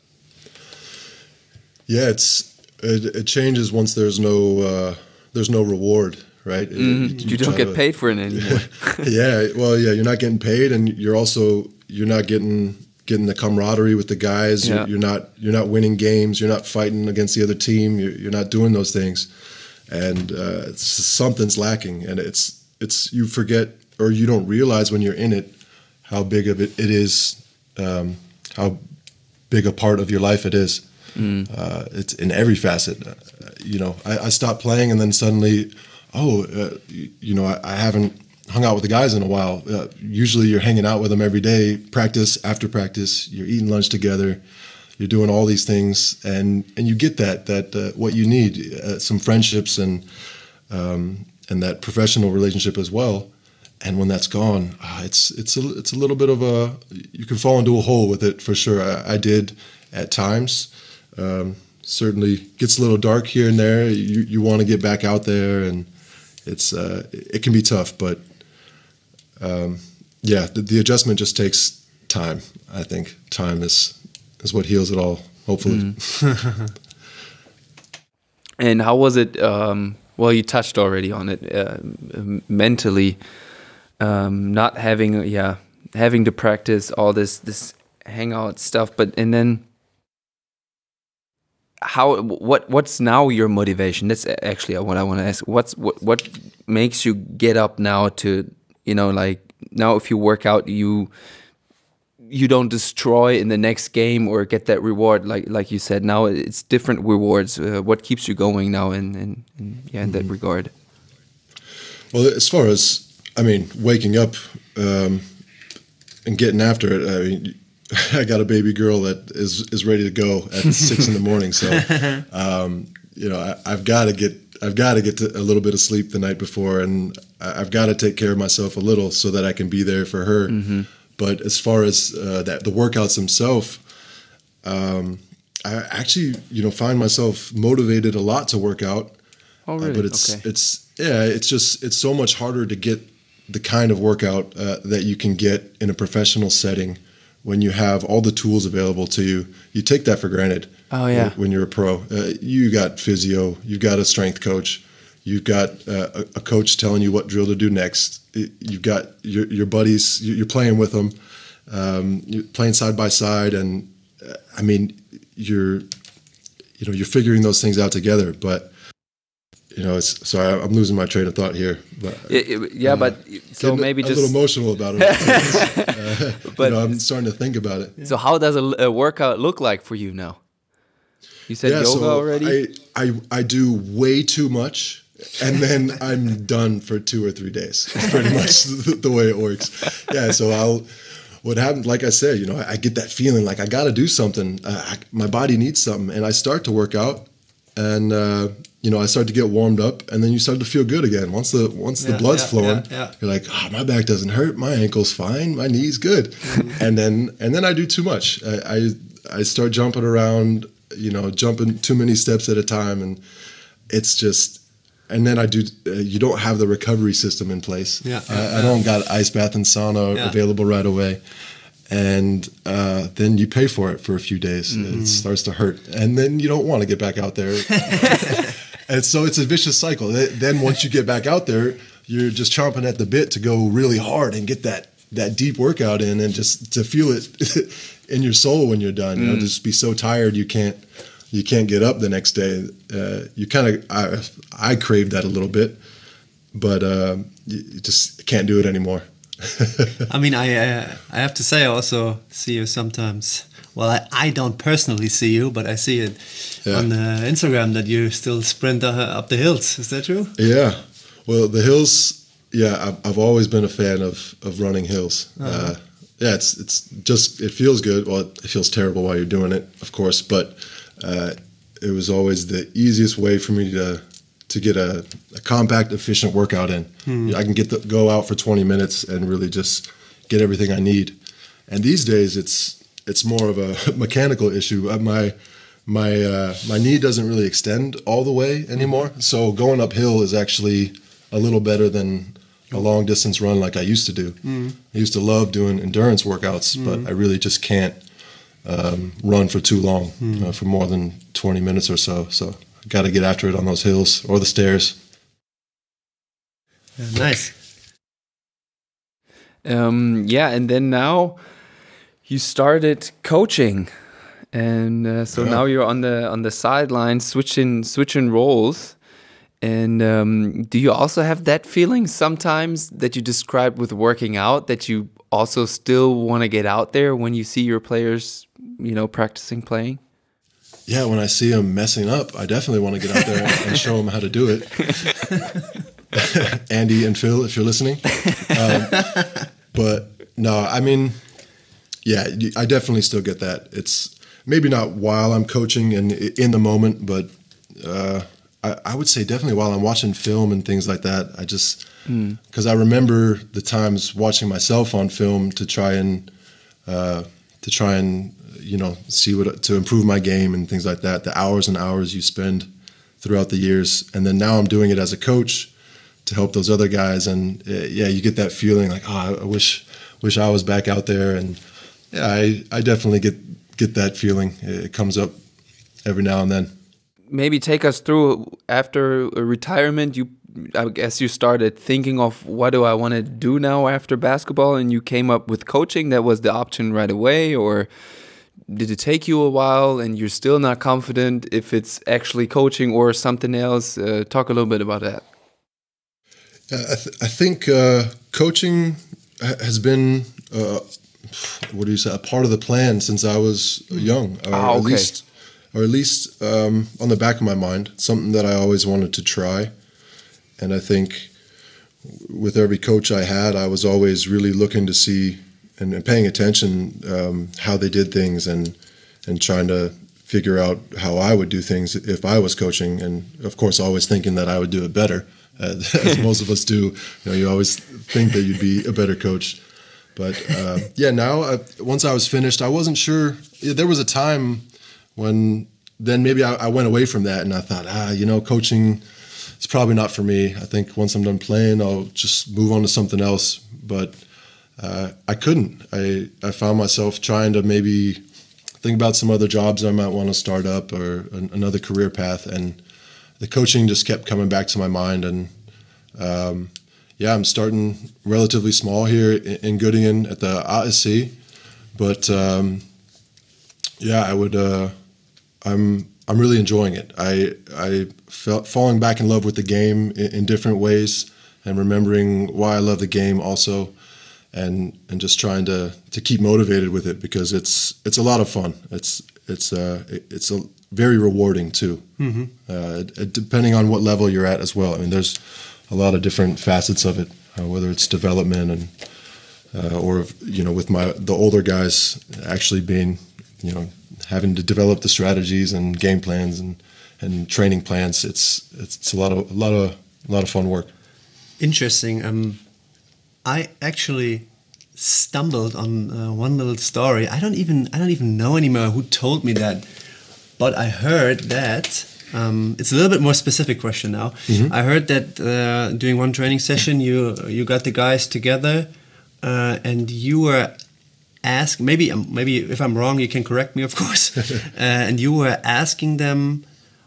Yeah, it's it, it changes once there's no uh, there's no reward, right? Mm-hmm. You, you don't get to, paid for it anymore. yeah, well, yeah, you're not getting paid, and you're also you're not getting getting the camaraderie with the guys. Yeah. You're, you're not you're not winning games. You're not fighting against the other team. You're, you're not doing those things. And uh, it's, something's lacking, and it's it's you forget or you don't realize when you're in it how big of it it is, um, how big a part of your life it is. Mm. Uh, it's in every facet. Uh, you know, I, I stopped playing, and then suddenly, oh, uh, you, you know, I, I haven't hung out with the guys in a while. Uh, usually, you're hanging out with them every day, practice after practice. You're eating lunch together. You're doing all these things, and, and you get that that uh, what you need, uh, some friendships and um, and that professional relationship as well. And when that's gone, uh, it's it's a it's a little bit of a, you can fall into a hole with it for sure. I, I did at times. Um, certainly gets a little dark here and there. You you want to get back out there, and it's uh, it can be tough. But um, yeah, the, the adjustment just takes time. I think time is is what heals it all. Hopefully. Mm. And how was it? Um, well, you touched already on it. Uh, mentally, um, not having yeah having to practice all this this hangout stuff, but and then. How what what's now your motivation? That's actually what I want to ask. What's what what makes you get up now to, you know, like now if you work out, you you don't destroy in the next game or get that reward like like you said. Now it's different rewards. Uh, what keeps you going now in, in, in yeah in that mm-hmm. regard? Well, as far as I mean, waking up um, and getting after it. I mean. I got a baby girl that is is ready to go at six in the morning. So, um, you know, I, I've got to get I've got to get to a little bit of sleep the night before, and I've got to take care of myself a little so that I can be there for her. Mm-hmm. But as far as uh, that, the workouts themselves, um, I actually, you know, find myself motivated a lot to work out. Oh, really? Uh, but it's okay. it's yeah, it's just it's so much harder to get the kind of workout uh, that you can get in a professional setting. When you have all the tools available to you, you take that for granted. Oh yeah. When you're a pro, uh, you got physio, you've got a strength coach, you've got uh, a coach telling you what drill to do next. You've got your your buddies, you're playing with them, um, you're playing side by side, and uh, I mean, you're you know you're figuring those things out together. But you know, it's sorry, I'm losing my train of thought here. But it, it, yeah, uh, but so maybe a just a little emotional about it. uh, but you know, I'm starting to think about it. So how does a, a workout look like for you now? You said yeah, yoga so already. I, I I do way too much, and then I'm done for two or three days. It's pretty much the, the way it works. Yeah, so I'll. What happened? Like I said, you know, I, I get that feeling like I got to do something. Uh, I, my body needs something, and I start to work out, and. Uh, You know, I start to get warmed up, and then you start to feel good again. Once the once yeah, the blood's yeah, flowing, yeah, yeah. You're like, oh, my back doesn't hurt, my ankle's fine, my knee's good. Mm-hmm. And then and then I do too much. I, I I start jumping around, you know, jumping too many steps at a time, and it's just. And then I do. Uh, you don't have the recovery system in place. Yeah, I, yeah. I don't got ice bath and sauna yeah. available right away. And uh, then you pay for it for a few days. Mm-hmm. It starts to hurt, and then you don't want to get back out there. And so it's a vicious cycle. Then once you get back out there, you're just chomping at the bit to go really hard and get that that deep workout in, and just to feel it in your soul when you're done. Mm. You know, just be so tired you can't you can't get up the next day. Uh, you kind of I, I crave that a little bit, but uh, you just can't do it anymore. I mean, I uh, I have to say, I also see you sometimes. Well, I, I don't personally see you, but I see it yeah. on uh, Instagram that you still sprint uh, up the hills. Is that true? Yeah. Well, the hills. Yeah, I've, I've always been a fan of of running hills. Uh-huh. Uh, yeah, it's it's just it feels good. Well, it feels terrible while you're doing it, of course, but uh, it was always the easiest way for me to. to get a, a compact, efficient workout in. Hmm. I can get the, go out for twenty minutes and really just get everything I need. And these days, it's it's more of a mechanical issue. My my uh, my knee doesn't really extend all the way anymore, so going uphill is actually a little better than a long distance run like I used to do. Mm. I used to love doing endurance workouts, mm. but I really just can't um, run for too long, mm. uh, for more than twenty minutes or so. So. Got to get after it on those hills or the stairs. Yeah, nice. Um, yeah, and then now you started coaching, and uh, so yeah. now you're on the on the sidelines, switching switching roles. And um, do you also have that feeling sometimes that you described with working out, that you also still want to get out there when you see your players, you know, practicing playing? yeah, when I see him messing up, I definitely want to get out there and, and show him how to do it. Andy and Phil, if you're listening. Um, but no, I mean, yeah, I definitely still get that. It's maybe not while I'm coaching and in the moment, but uh, I, I would say definitely while I'm watching film and things like that. I just, because mm. I remember the times watching myself on film to try and, uh, to try and, you know, see what, to improve my game and things like that, the hours and hours you spend throughout the years. And then now I'm doing it as a coach to help those other guys. And uh, yeah, you get that feeling like, oh, I wish, wish I was back out there. And yeah, I, I definitely get, get that feeling. It comes up every now and then. Maybe take us through, after retirement, you, I guess you started thinking of what do I want to do now after basketball, and you came up with coaching. That was the option right away, or did it take you a while and you're still not confident if it's actually coaching or something else? Uh, talk a little bit about that. I, th- I think uh, coaching has been, uh, what do you say, a part of the plan since I was young, or oh, okay. at least, or at least um, on the back of my mind. Something that I always wanted to try, and I think with every coach I had, I was always really looking to see and, and paying attention um, how they did things, and and trying to figure out how I would do things if I was coaching, and of course, always thinking that I would do it better. Uh, as most of us do. You know, you always think that you'd be a better coach. But uh, yeah, now, I, once I was finished, I wasn't sure. Yeah, there was a time when then maybe I, I went away from that and I thought, ah, you know, coaching is probably not for me. I think once I'm done playing, I'll just move on to something else. But uh, I couldn't. I, I found myself trying to maybe think about some other jobs I might want to start up, or an, another career path. And the coaching just kept coming back to my mind, and um, yeah, I'm starting relatively small here in, in Göttingen at the A S C, but um, yeah, I would. Uh, I'm I'm really enjoying it. I I felt falling back in love with the game in, in different ways, and remembering why I love the game also, and and just trying to to keep motivated with it, because it's it's a lot of fun. It's it's uh it's a very rewarding too, mm-hmm. uh, depending on what level you're at as well. I mean, there's a lot of different facets of it, uh, whether it's development and uh, or you know, with my the older guys actually being, you know, having to develop the strategies and game plans and, and training plans. It's it's, it's a lot of a lot of a lot of fun work. Interesting. Um, I actually stumbled on uh, one little story. I don't even I don't even know anymore who told me that. But I heard that, um, it's a little bit more specific question now. Mm-hmm. I heard that uh, during one training session, you you got the guys together uh, and you were asked, maybe, um, maybe if I'm wrong, you can correct me, of course. uh, and you were asking them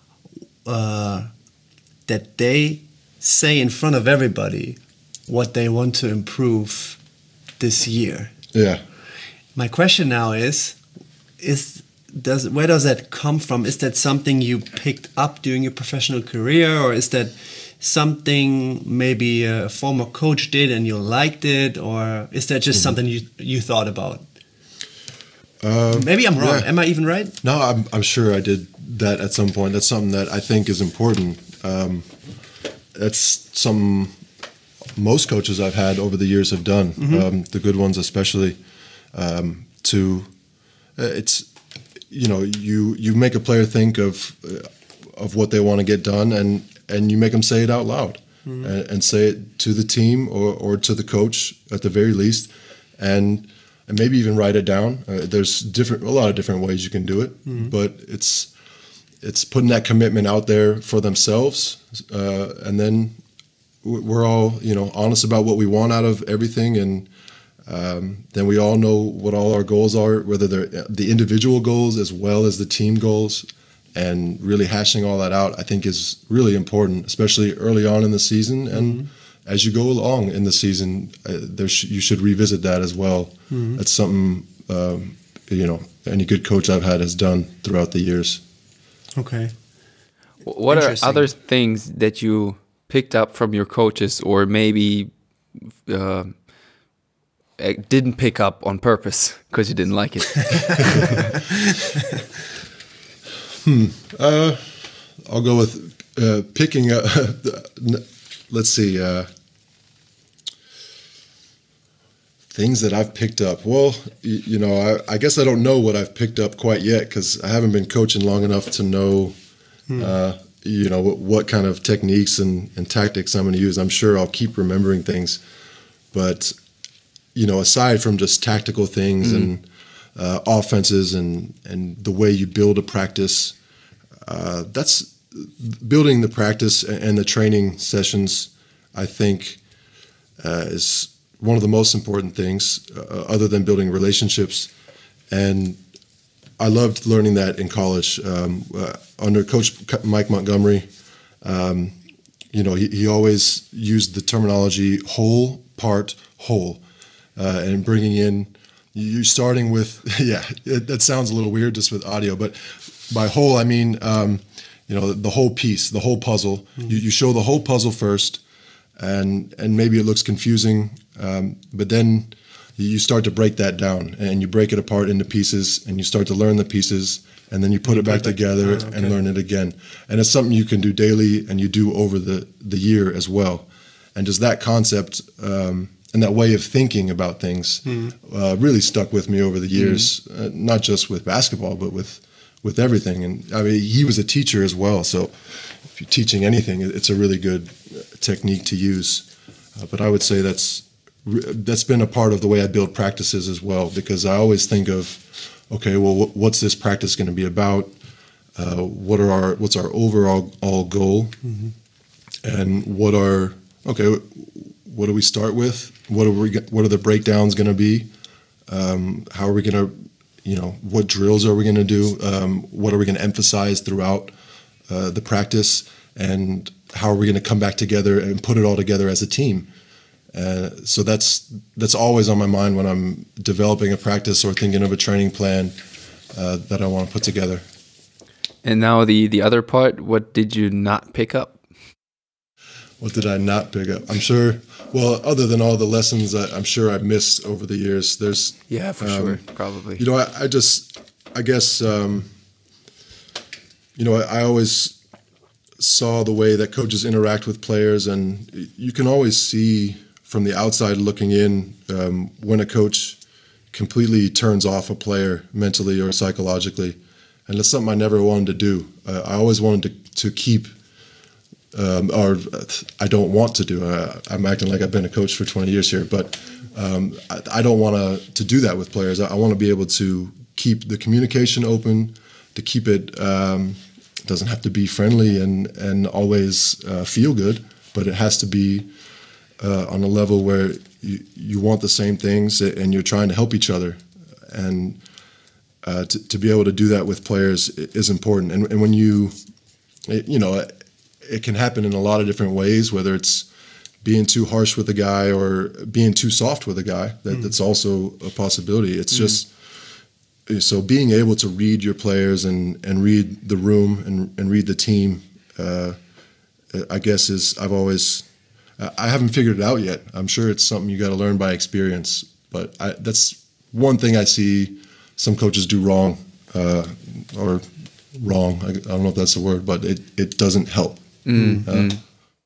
uh, that they say in front of everybody what they want to improve this year. Yeah. My question now is, is... Does where does that come from? Is that something you picked up during your professional career, or is that something maybe a former coach did and you liked it, or is that just mm-hmm. something you you thought about? Um, maybe I'm wrong. Yeah. Am I even right? No, I'm I'm sure I did that at some point. That's something that I think is important. Um, that's something most coaches I've had over the years have done. Mm-hmm. Um, the good ones, especially, um, to uh, it's. You know, you, you make a player think of uh, of what they want to get done, and, and you make them say it out loud, mm-hmm. and, and say it to the team or, or to the coach at the very least, and and maybe even write it down. Uh, there's different a lot of different ways you can do it, mm-hmm. but it's it's putting that commitment out there for themselves, uh, and then we're all, you know, honest about what we want out of everything, and. Um, then we all know what all our goals are, whether they're the individual goals as well as the team goals, and really hashing all that out, I think, is really important, especially early on in the season. And mm-hmm. as you go along in the season, uh, there sh- you should revisit that as well. Mm-hmm. That's something, um, you know, any good coach I've had has done throughout the years. Okay. What are other things that you picked up from your coaches, or maybe... Uh, didn't pick up on purpose because you didn't like it? Hmm. Uh, I'll go with uh, picking. Uh, let's see. Uh, things that I've picked up. Well, you, you know, I, I guess I don't know what I've picked up quite yet because I haven't been coaching long enough to know, hmm. uh, you know, what, what kind of techniques and, and tactics I'm going to use. I'm sure I'll keep remembering things, but you know, aside from just tactical things hmm. and uh, offenses and and the way you build a practice, uh, that's building the practice and the training sessions. I think uh, is one of the most important things, uh, other than building relationships. And I loved learning that in college um, uh, under Coach Mike Montgomery. Um, you know, he, he always used the terminology whole, part, whole, uh, and bringing in, you starting with, yeah, it, that sounds a little weird just with audio, but by whole, I mean, um, you know, the, the whole piece, the whole puzzle. Mm-hmm. You, you show the whole puzzle first, and and maybe it looks confusing, um, but then you start to break that down, and you break it apart into pieces, and you start to learn the pieces, and then you put you it back put together oh, okay. and learn it again. And it's something you can do daily, and you do over the, the year as well. And just that concept um, and that way of thinking about things mm. uh, really stuck with me over the years, mm. uh, not just with basketball, but with with everything. And I mean, he was a teacher as well, so if you're teaching anything, it's a really good technique to use. Uh, but I would say that's that's been a part of the way I build practices as well, because I always think of, okay, well, what's this practice going to be about? Uh, what are our what's our overall all goal? Mm-hmm. And what are okay? What do we start with? What are we? What are the breakdowns going to be? Um, how are we going to, you know, what drills are we going to do? Um, what are we going to emphasize throughout uh, the practice? And how are we going to come back together and put it all together as a team? Uh, so that's that's always on my mind when I'm developing a practice or thinking of a training plan uh, that I want to put together. And now the, the other part, what did you not pick up? What did I not pick up? I'm sure, well, other than all the lessons that I'm sure I've missed over the years, there's... Yeah, for um, sure, probably. You know, I, I just, I guess, um, you know, I, I always saw the way that coaches interact with players, and you can always see from the outside looking in um, when a coach completely turns off a player mentally or psychologically. And that's something I never wanted to do. Uh, I always wanted to, to keep, um, or I don't want to do, uh, I'm acting like I've been a coach for twenty years here, but um, I, I don't want to to do that with players. I, I want to be able to keep the communication open, to keep it, um, it doesn't have to be friendly and, and always uh, feel good, but it has to be uh, on a level where you, you want the same things and you're trying to help each other. And Uh, to, to be able to do that with players is important. And, and when you, it, you know, it, it can happen in a lot of different ways, whether it's being too harsh with a guy or being too soft with a guy. That, mm. That's also a possibility. It's mm. just, so being able to read your players and, and read the room and, and read the team, uh, I guess is, I've always, I haven't figured it out yet. I'm sure it's something you got to learn by experience, but I, that's one thing I see some coaches do wrong, uh, or wrong. I, I don't know if that's the word, but it, it doesn't help. Mm, uh, mm.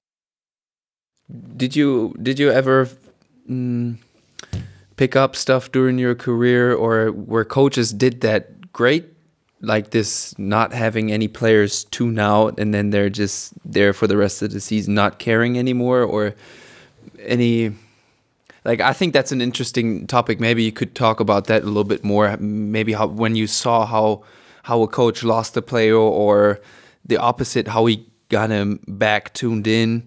Did you did you ever mm, pick up stuff during your career, or where coaches did that great, like this, not having any players tune out, and then they're just there for the rest of the season, not caring anymore, or any? Like, I think that's an interesting topic. Maybe you could talk about that a little bit more. Maybe how when you saw how how a coach lost a player, or the opposite, how he got him back tuned in.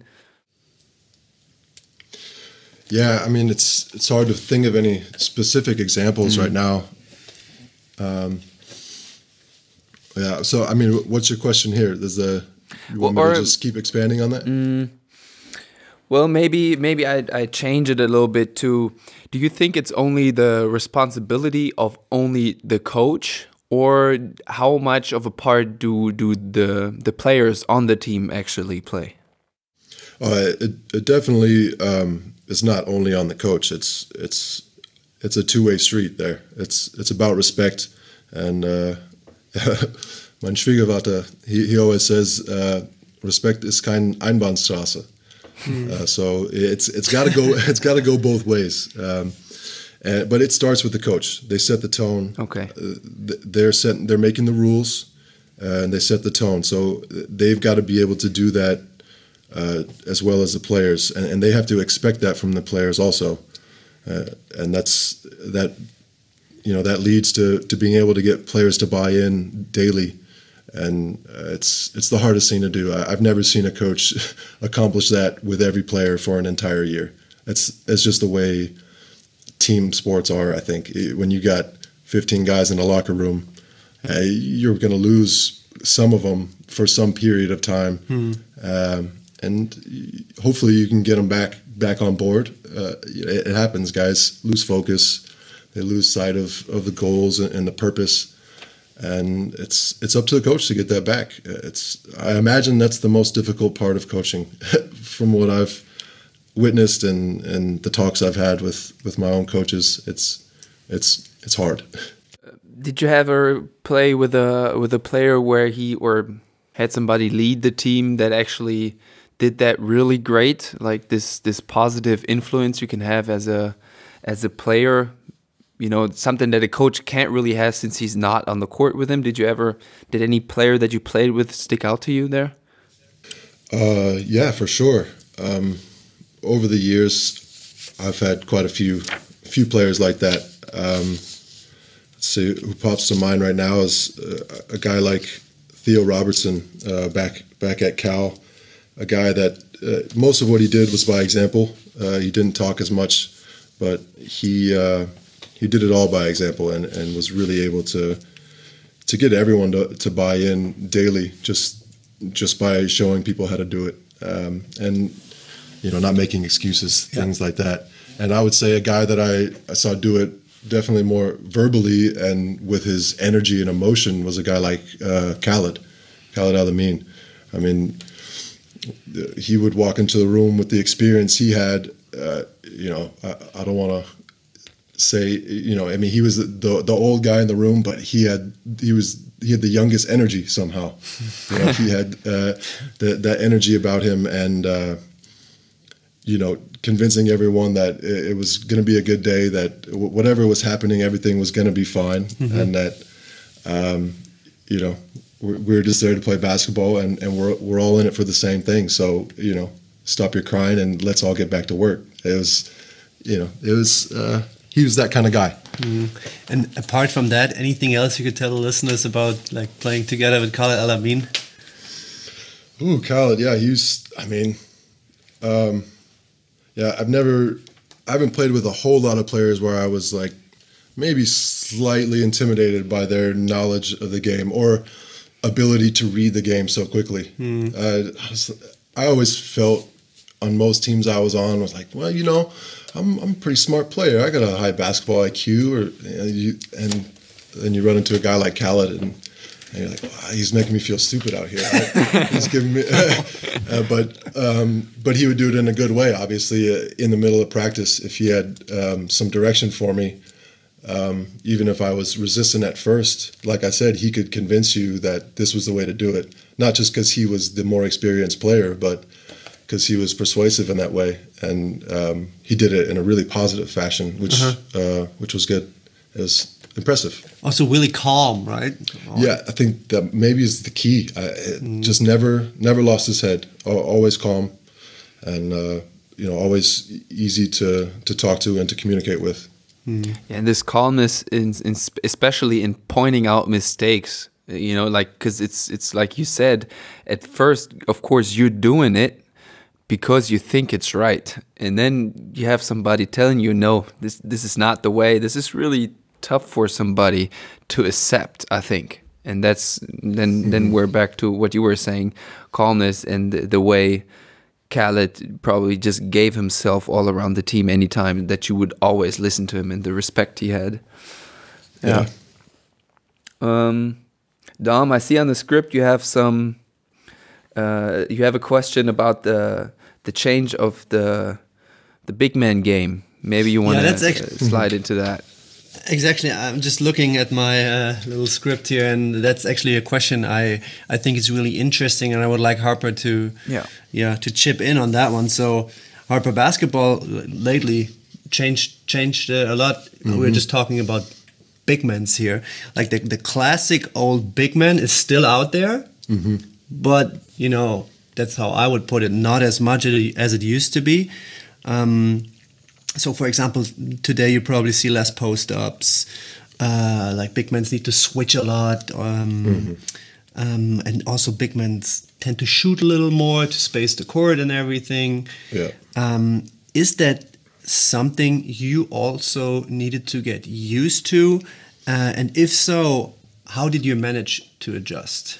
Yeah, I mean, it's it's hard to think of any specific examples mm-hmm. right now. Um, yeah. So, I mean, what's your question here? Does the you want well, me to just keep expanding on that? Mm, Well, maybe maybe I I change it a little bit to, do you think it's only the responsibility of only the coach, or how much of a part do do the the players on the team actually play? Uh, it, it definitely um, is not only on the coach. It's it's it's a two-way street there. It's it's about respect, and uh, mein Schwiegervater, he, he always says, uh, respect is kein Einbahnstraße. Hmm. Uh, so it's it's got to go it's got to go both ways. Um, and, but it starts with the coach. They set the tone. Okay. Uh, they're set. They're making the rules, uh, and they set the tone. So they've got to be able to do that uh, as well as the players, and, and they have to expect that from the players also. Uh, and that's that. You know, that leads to to being able to get players to buy in daily. And uh, it's it's the hardest thing to do. I, I've never seen a coach accomplish that with every player for an entire year. It's it's just the way team sports are. I think when you got fifteen guys in a locker room, uh, you're going to lose some of them for some period of time, hmm. um, and hopefully you can get them back back on board. Uh, it, it happens. Guys lose focus. They lose sight of, of the goals and, and the purpose. And it's it's up to the coach to get that back. It's I imagine that's the most difficult part of coaching, from what I've witnessed and, and the talks I've had with, with my own coaches. It's it's it's hard. Did you ever play with a with a player where he or had somebody lead the team that actually did that really great, like this this positive influence you can have as a as a player? You know, something that a coach can't really have since he's not on the court with him. Did you ever, did any player that you played with stick out to you there? Uh, yeah, for sure. Um, over the years, I've had quite a few few players like that. Um, let's see, who pops to mind right now is uh, a guy like Theo Robertson uh, back back at Cal, a guy that uh, most of what he did was by example. Uh, he didn't talk as much, but he... Uh, He did it all by example, and, and was really able to to get everyone to, to buy in daily, just just by showing people how to do it, um, and you know, not making excuses, yeah. Things like that. And I would say a guy that I, I saw do it definitely more verbally and with his energy and emotion was a guy like uh, Khaled, Khaled El-Amin. I mean, he would walk into the room with the experience he had. Uh, you know, I, I don't want to say, you know, I mean, he was the, the the old guy in the room, but he had he was he had the youngest energy somehow. You know, he had uh, the, that energy about him, and uh, you know, convincing everyone that it, it was going to be a good day, that whatever was happening, everything was going to be fine, mm-hmm. and that um, you know, we're, we're just there to play basketball, and, and we're we're all in it for the same thing. So, you know, stop your crying and let's all get back to work. It was, you know, it was. Uh, He was that kind of guy. Mm. And apart from that, anything else you could tell the listeners about, like playing together with Khaled El-Amin? Ooh, Khaled, yeah, he's. I mean, um, yeah, I've never, I haven't played with a whole lot of players where I was like, maybe slightly intimidated by their knowledge of the game or ability to read the game so quickly. Mm. Uh, I, was, I always felt on most teams I was on was like, well, you know. I'm I'm a pretty smart player. I got a high basketball I Q, or you know, you, and then you run into a guy like Khaled, and, and you're like, wow, he's making me feel stupid out here. He's giving me, uh, but um, but he would do it in a good way. Obviously, uh, in the middle of practice, if he had um, some direction for me, um, even if I was resistant at first, like I said, he could convince you that this was the way to do it. Not just because he was the more experienced player, but because he was persuasive in that way, and um, he did it in a really positive fashion, which uh-huh. uh, which was good. It was impressive. Also, really calm, right? Oh. Yeah, I think that maybe is the key. I, mm. Just never never lost his head. Always calm, and uh, you know, always easy to to talk to and to communicate with. Mm. Yeah, and this calmness, in, in especially in pointing out mistakes. You know, like because it's it's like you said at first. Of course, you're doing it because you think it's right, and then you have somebody telling you, no, this this is not the way. This is really tough for somebody to accept, I think. And that's then mm-hmm. then we're back to what you were saying, calmness, and the, the way Khaled probably just gave himself all around the team anytime, that you would always listen to him, and the respect he had. Yeah. yeah. Um, Dom, I see on the script you have some. Uh, you have a question about the the change of the the big man game. Maybe you want to yeah, uh, slide into that. Exactly. I'm just looking at my uh, little script here, and that's actually a question I, I think is really interesting, and I would like Harper to yeah yeah to chip in on that one. So Harper, basketball lately changed changed uh, a lot. Mm-hmm. We're just talking about big men here. Like the the classic old big man is still out there, mm-hmm. but you know that's how I would put it. Not as much as it used to be. Um, So, for example, today you probably see less post-ups. Uh, like big men need to switch a lot, um, mm-hmm. um, and also big men tend to shoot a little more to space the court and everything. Yeah. Um, is that something you also needed to get used to? Uh, and if so, how did you manage to adjust?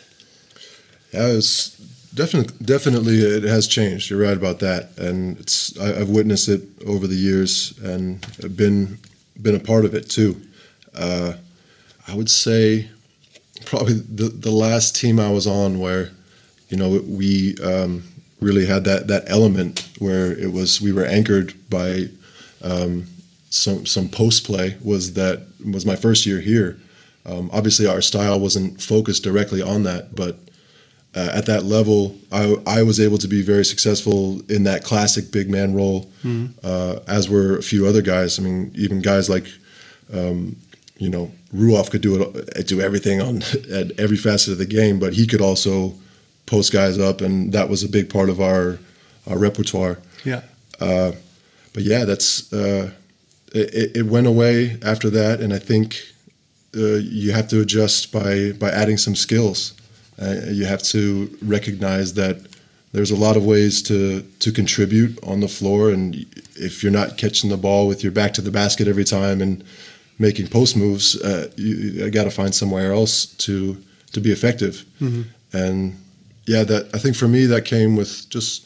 Yeah, it's definitely definitely it has changed. You're right about that, and it's I, I've witnessed it over the years and been been a part of it too. Uh, I would say probably the the last team I was on where, you know, we um, really had that that element where it was we were anchored by um, some some post play was that was my first year here. Um, obviously, our style wasn't focused directly on that, but Uh, at that level, I, I was able to be very successful in that classic big man role, mm-hmm. uh, as were a few other guys. I mean, even guys like, um, you know, Ruoff could do it, do everything on at every facet of the game, but he could also post guys up, and that was a big part of our, our repertoire. Yeah. Uh, but yeah, that's uh, it, it went away after that, and I think uh, you have to adjust by by adding some skills. Uh, you have to recognize that there's a lot of ways to to contribute on the floor, and if you're not catching the ball with your back to the basket every time and making post moves, uh, you, you got to find somewhere else to to be effective. Mm-hmm. And yeah, that I think for me that came with just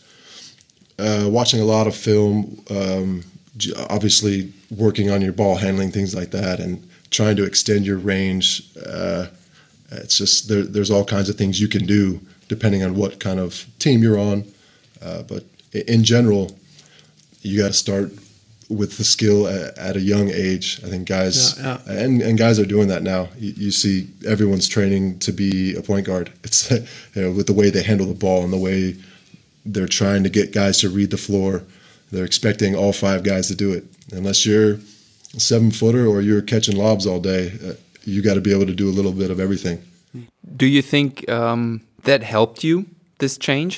uh, watching a lot of film, um, obviously working on your ball handling, things like that, and trying to extend your range. Uh, It's just there, there's all kinds of things you can do depending on what kind of team you're on. Uh, but in general, you got to start with the skill at, at a young age. I think guys yeah, yeah. And, and guys are doing that now. You, you see everyone's training to be a point guard. It's you know, with the way they handle the ball and the way they're trying to get guys to read the floor. They're expecting all five guys to do it. Unless you're a seven footer or you're catching lobs all day, uh, you got to be able to do a little bit of everything. Do you think um, that helped you, this change?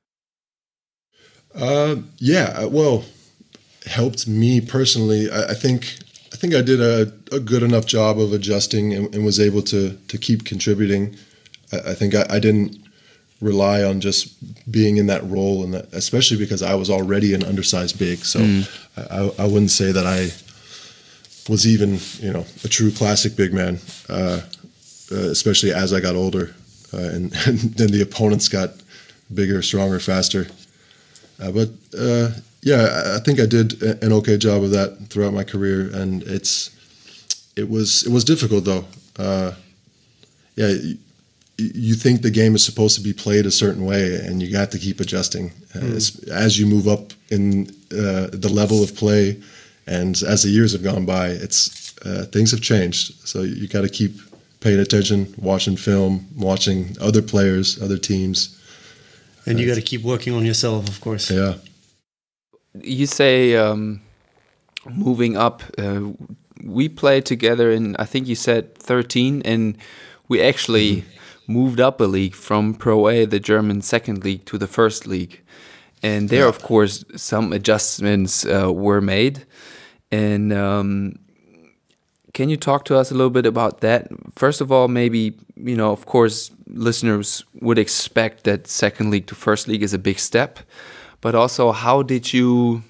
Uh, yeah, well, helped me personally. I, I think I think I did a, a good enough job of adjusting and, and was able to to keep contributing. I, I think I, I didn't rely on just being in that role, and that, especially because I was already an undersized big. So mm. I, I wouldn't say that I was even, you know, a true classic big man, uh, uh, especially as I got older, uh, and, and then the opponents got bigger, stronger, faster. Uh, but uh, yeah, I think I did an okay job of that throughout my career, and it's it was it was difficult though. Uh, yeah, you, you think the game is supposed to be played a certain way, and you have to keep adjusting mm. as, as you move up in uh, the level of play. And as the years have gone by, it's uh, things have changed. So you got to keep paying attention, watching film, watching other players, other teams. And you got to keep working on yourself, of course. Yeah. You say um, moving up. Uh, we played together in, I think you said thirteen, and we actually mm-hmm. moved up a league from Pro A, the German second league, to the first league. And there, yeah. of course, some adjustments uh, were made. And um, can you talk to us a little bit about that? First of all, maybe, you know, of course, listeners would expect that second league to first league is a big step. But also, how did you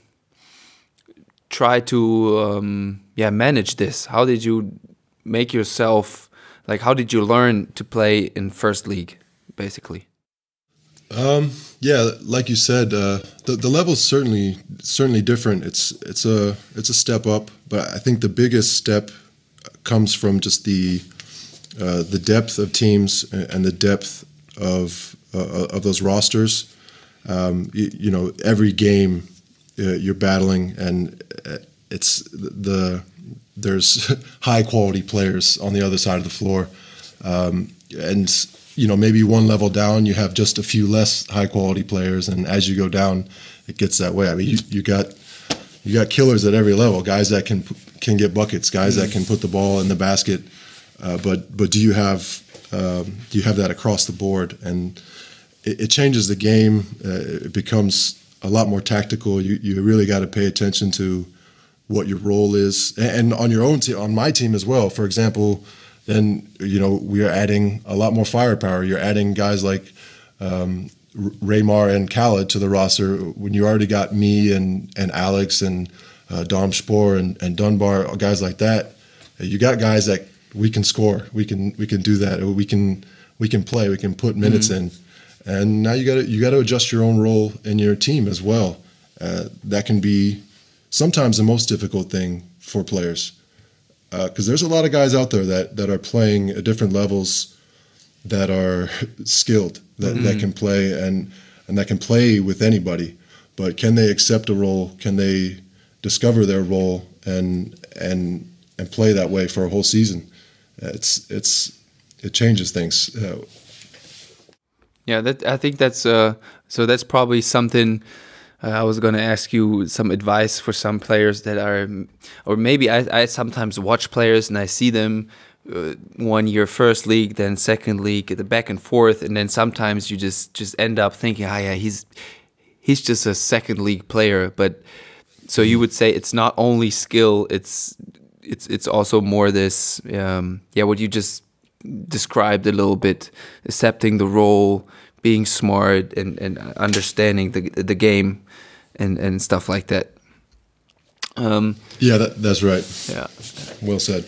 try to um, yeah manage this? How did you make yourself, like, how did you learn to play in first league, basically? Um, yeah, like you said, uh, the the level's certainly certainly different. It's it's a it's a step up, but I think the biggest step comes from just the uh, the depth of teams and the depth of uh, of those rosters. Um, you, you know, every game uh, you're battling, and it's the there's high quality players on the other side of the floor, um, and you know maybe one level down you have just a few less high quality players, and as you go down, it gets that way. I mean, you, you got you got killers at every level, guys that can can get buckets, guys mm-hmm. that can put the ball in the basket, uh, but but do you have um, do you have that across the board? And it, it changes the game. Uh, it becomes a lot more tactical. You you really got to pay attention to what your role is, and on your own team, on my team as well. For example, then you know we are adding a lot more firepower. You're adding guys like um, Raymar and Khaled to the roster when you already got me and and Alex and uh, Dom Spoor and, and Dunbar, guys like that. You got guys that we can score. We can we can do that. We can we can play. We can put minutes mm-hmm. in. And now you got to you got to adjust your own role in your team as well. Uh, that can be sometimes the most difficult thing for players, because uh, there's a lot of guys out there that, that are playing at different levels, that are skilled, that, mm-hmm. that can play and and that can play with anybody. But can they accept a role? Can they discover their role and and and play that way for a whole season? It's it's it changes things. Uh, yeah, that I think that's uh, so that's probably something. Uh, I was going to ask you some advice for some players that are, or maybe I, I sometimes watch players and I see them uh, one year first league, then second league, the back and forth, and then sometimes you just, just end up thinking, ah, yeah, he's he's just a second league player. But so you would say it's not only skill, it's it's it's also more this, um, yeah, what you just described a little bit, accepting the role, being smart and, and understanding the the game and, and stuff like that. Um, yeah, that, that's right. Yeah, well said.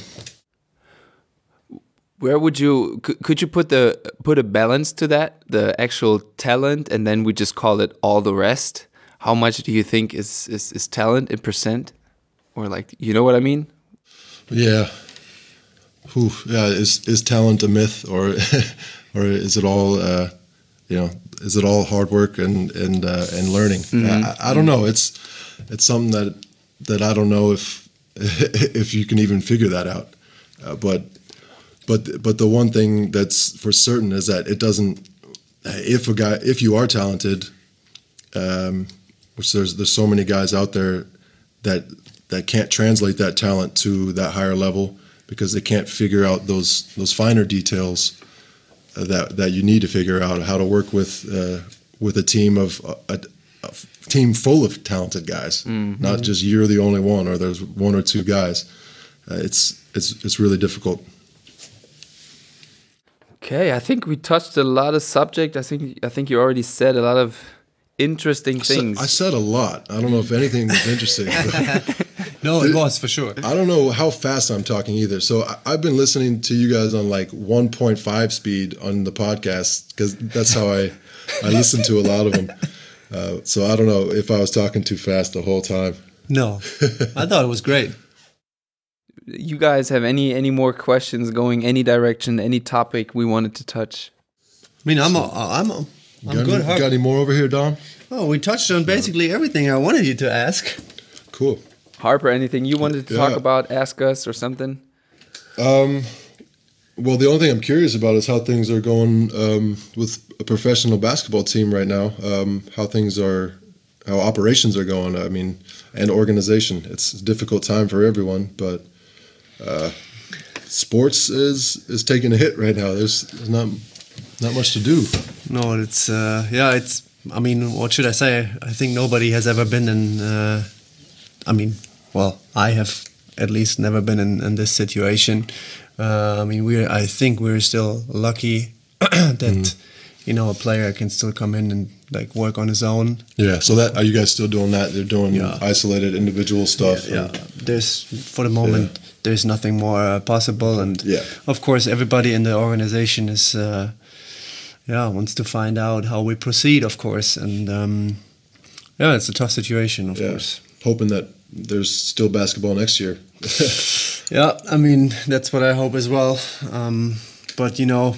Where would you could, could you put the put a balance to that, the actual talent, and then we just call it all the rest? How much do you think is is, is talent in percent, or like, you know what I mean? Yeah. Whew. Yeah. Is is talent a myth, or or is it all? Uh, You know, is it all hard work and and uh, and learning? Mm-hmm. I, I don't know. It's it's something that that I don't know if if you can even figure that out. Uh, but but but the one thing that's for certain is that it doesn't. If a guy, if you are talented, um, which there's there's so many guys out there that that can't translate that talent to that higher level because they can't figure out those those finer details. Uh, that that you need to figure out how to work with uh, with a team of a, a team full of talented guys, mm-hmm. not just you're the only one or there's one or two guys. Uh, it's it's it's really difficult. Okay, I think we touched a lot of subject. I think I think you already said a lot of interesting I things. Said, I said a lot. I don't know if anything was interesting. No, it was for sure. I don't know how fast I'm talking either. So I, I've been listening to you guys on like one point five speed on the podcast because that's how I I listen to a lot of them. Uh, so I don't know if I was talking too fast the whole time. No, I thought it was great. You guys have any any more questions going any direction, any topic we wanted to touch? I mean, I'm a, I'm a, I'm got good. Any, got any more over here, Dom? Oh, we touched on basically no. everything I wanted you to ask. Cool. Harper, anything you wanted to yeah. talk about, ask us or something? Um, well, the only thing I'm curious about is how things are going um, with a professional basketball team right now. Um, how things are, how operations are going. I mean, and organization. It's a difficult time for everyone, but uh, sports is is taking a hit right now. There's, there's not not much to do. No, it's uh, yeah, it's. I mean, what should I say? I think nobody has ever been in. Uh, I mean. Well, I have at least never been in, in this situation. Uh, I mean, we I think we're still lucky that mm. you know a player can still come in and like work on his own. Yeah. So that are you guys still doing that? They're doing yeah. isolated individual stuff. Yeah. yeah. There's for the moment yeah. there's nothing more uh, possible, and yeah. of course everybody in the organization is uh, yeah wants to find out how we proceed. Of course, and um, yeah, it's a tough situation. Of yeah. course, hoping that there's still basketball next year. Yeah, I mean, that's what I hope as well. Um, but, you know,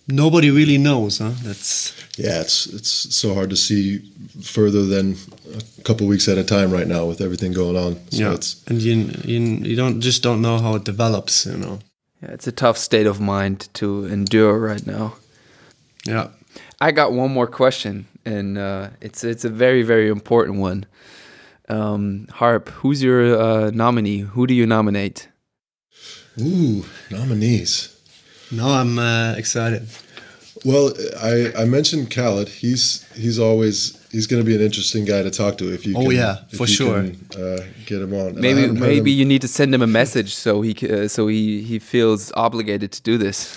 nobody really knows, huh? That's yeah, it's it's so hard to see further than a couple weeks at a time right now with everything going on. So yeah, it's, and you you you don't just don't know how it develops, you know. Yeah, it's a tough state of mind to endure right now. Yeah, I got one more question, and uh, it's it's a very very important one. Um, Harp, who's your uh, nominee? Who do you nominate? ooh, nominees. no, I'm uh, excited. Well, I, I mentioned Khaled. He's he's always he's going to be an interesting guy to talk to if you. Oh, can, yeah, if for you sure. Can, uh, get him on. And I Maybe haven't heard maybe him- you need to send him a message so he c- uh, so he, he feels obligated to do this.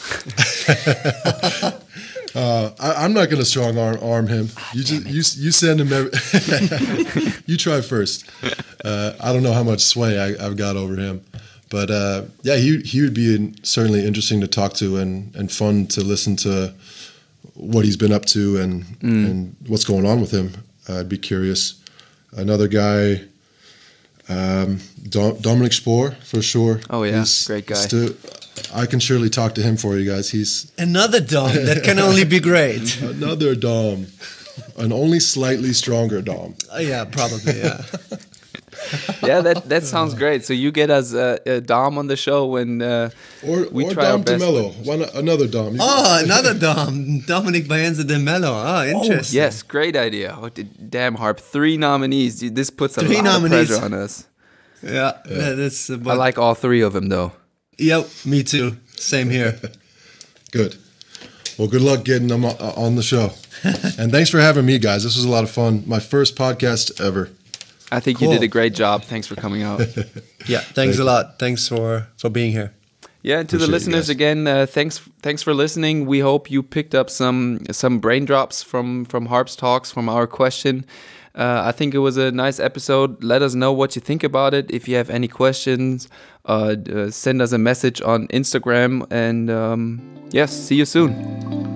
Uh, I, I'm not going to strong arm, arm him. You just you you send him. Every you try first. Uh, I don't know how much sway I, I've got over him, but uh, yeah, he he would be in, certainly interesting to talk to and, and fun to listen to what he's been up to and Mm. and what's going on with him. Uh, I'd be curious. Another guy, um, Dom, Dominic Spohr for sure. Oh, yeah, great guy. Still, I can surely talk to him for you guys. He's Another Dom. That can only be great. another Dom, an only slightly stronger Dom. Oh, yeah, probably. Yeah. Yeah, that that sounds great. So you get us uh, a Dom on the show when uh, Or, we or try our Dom best. DeMello, one another Dom. Oh, another Dom. Dominic Baenza de Mello. Oh, interesting. Yes, great idea. Oh, d- damn, Harp, three nominees. This puts a Three lot nominees. of pressure on us. Yeah, yeah. That's. Uh, I like all three of them, though. Yep, me too. Same here. Good. Well, good luck getting them o- on the show. And thanks for having me, guys. This was a lot of fun. My first podcast ever. I think Cool. you did a great job. Thanks for coming out. Yeah, thanks a lot. Thanks for for being here. Yeah, and to the Appreciate you listeners guys. again, uh, thanks thanks for listening. We hope you picked up some some brain drops from from Harp's talks, from our question. Uh, I think it was a nice episode. Let us know what you think about it. If you have any questions, uh, d- uh, send us a message on Instagram. And um, yes, see you soon.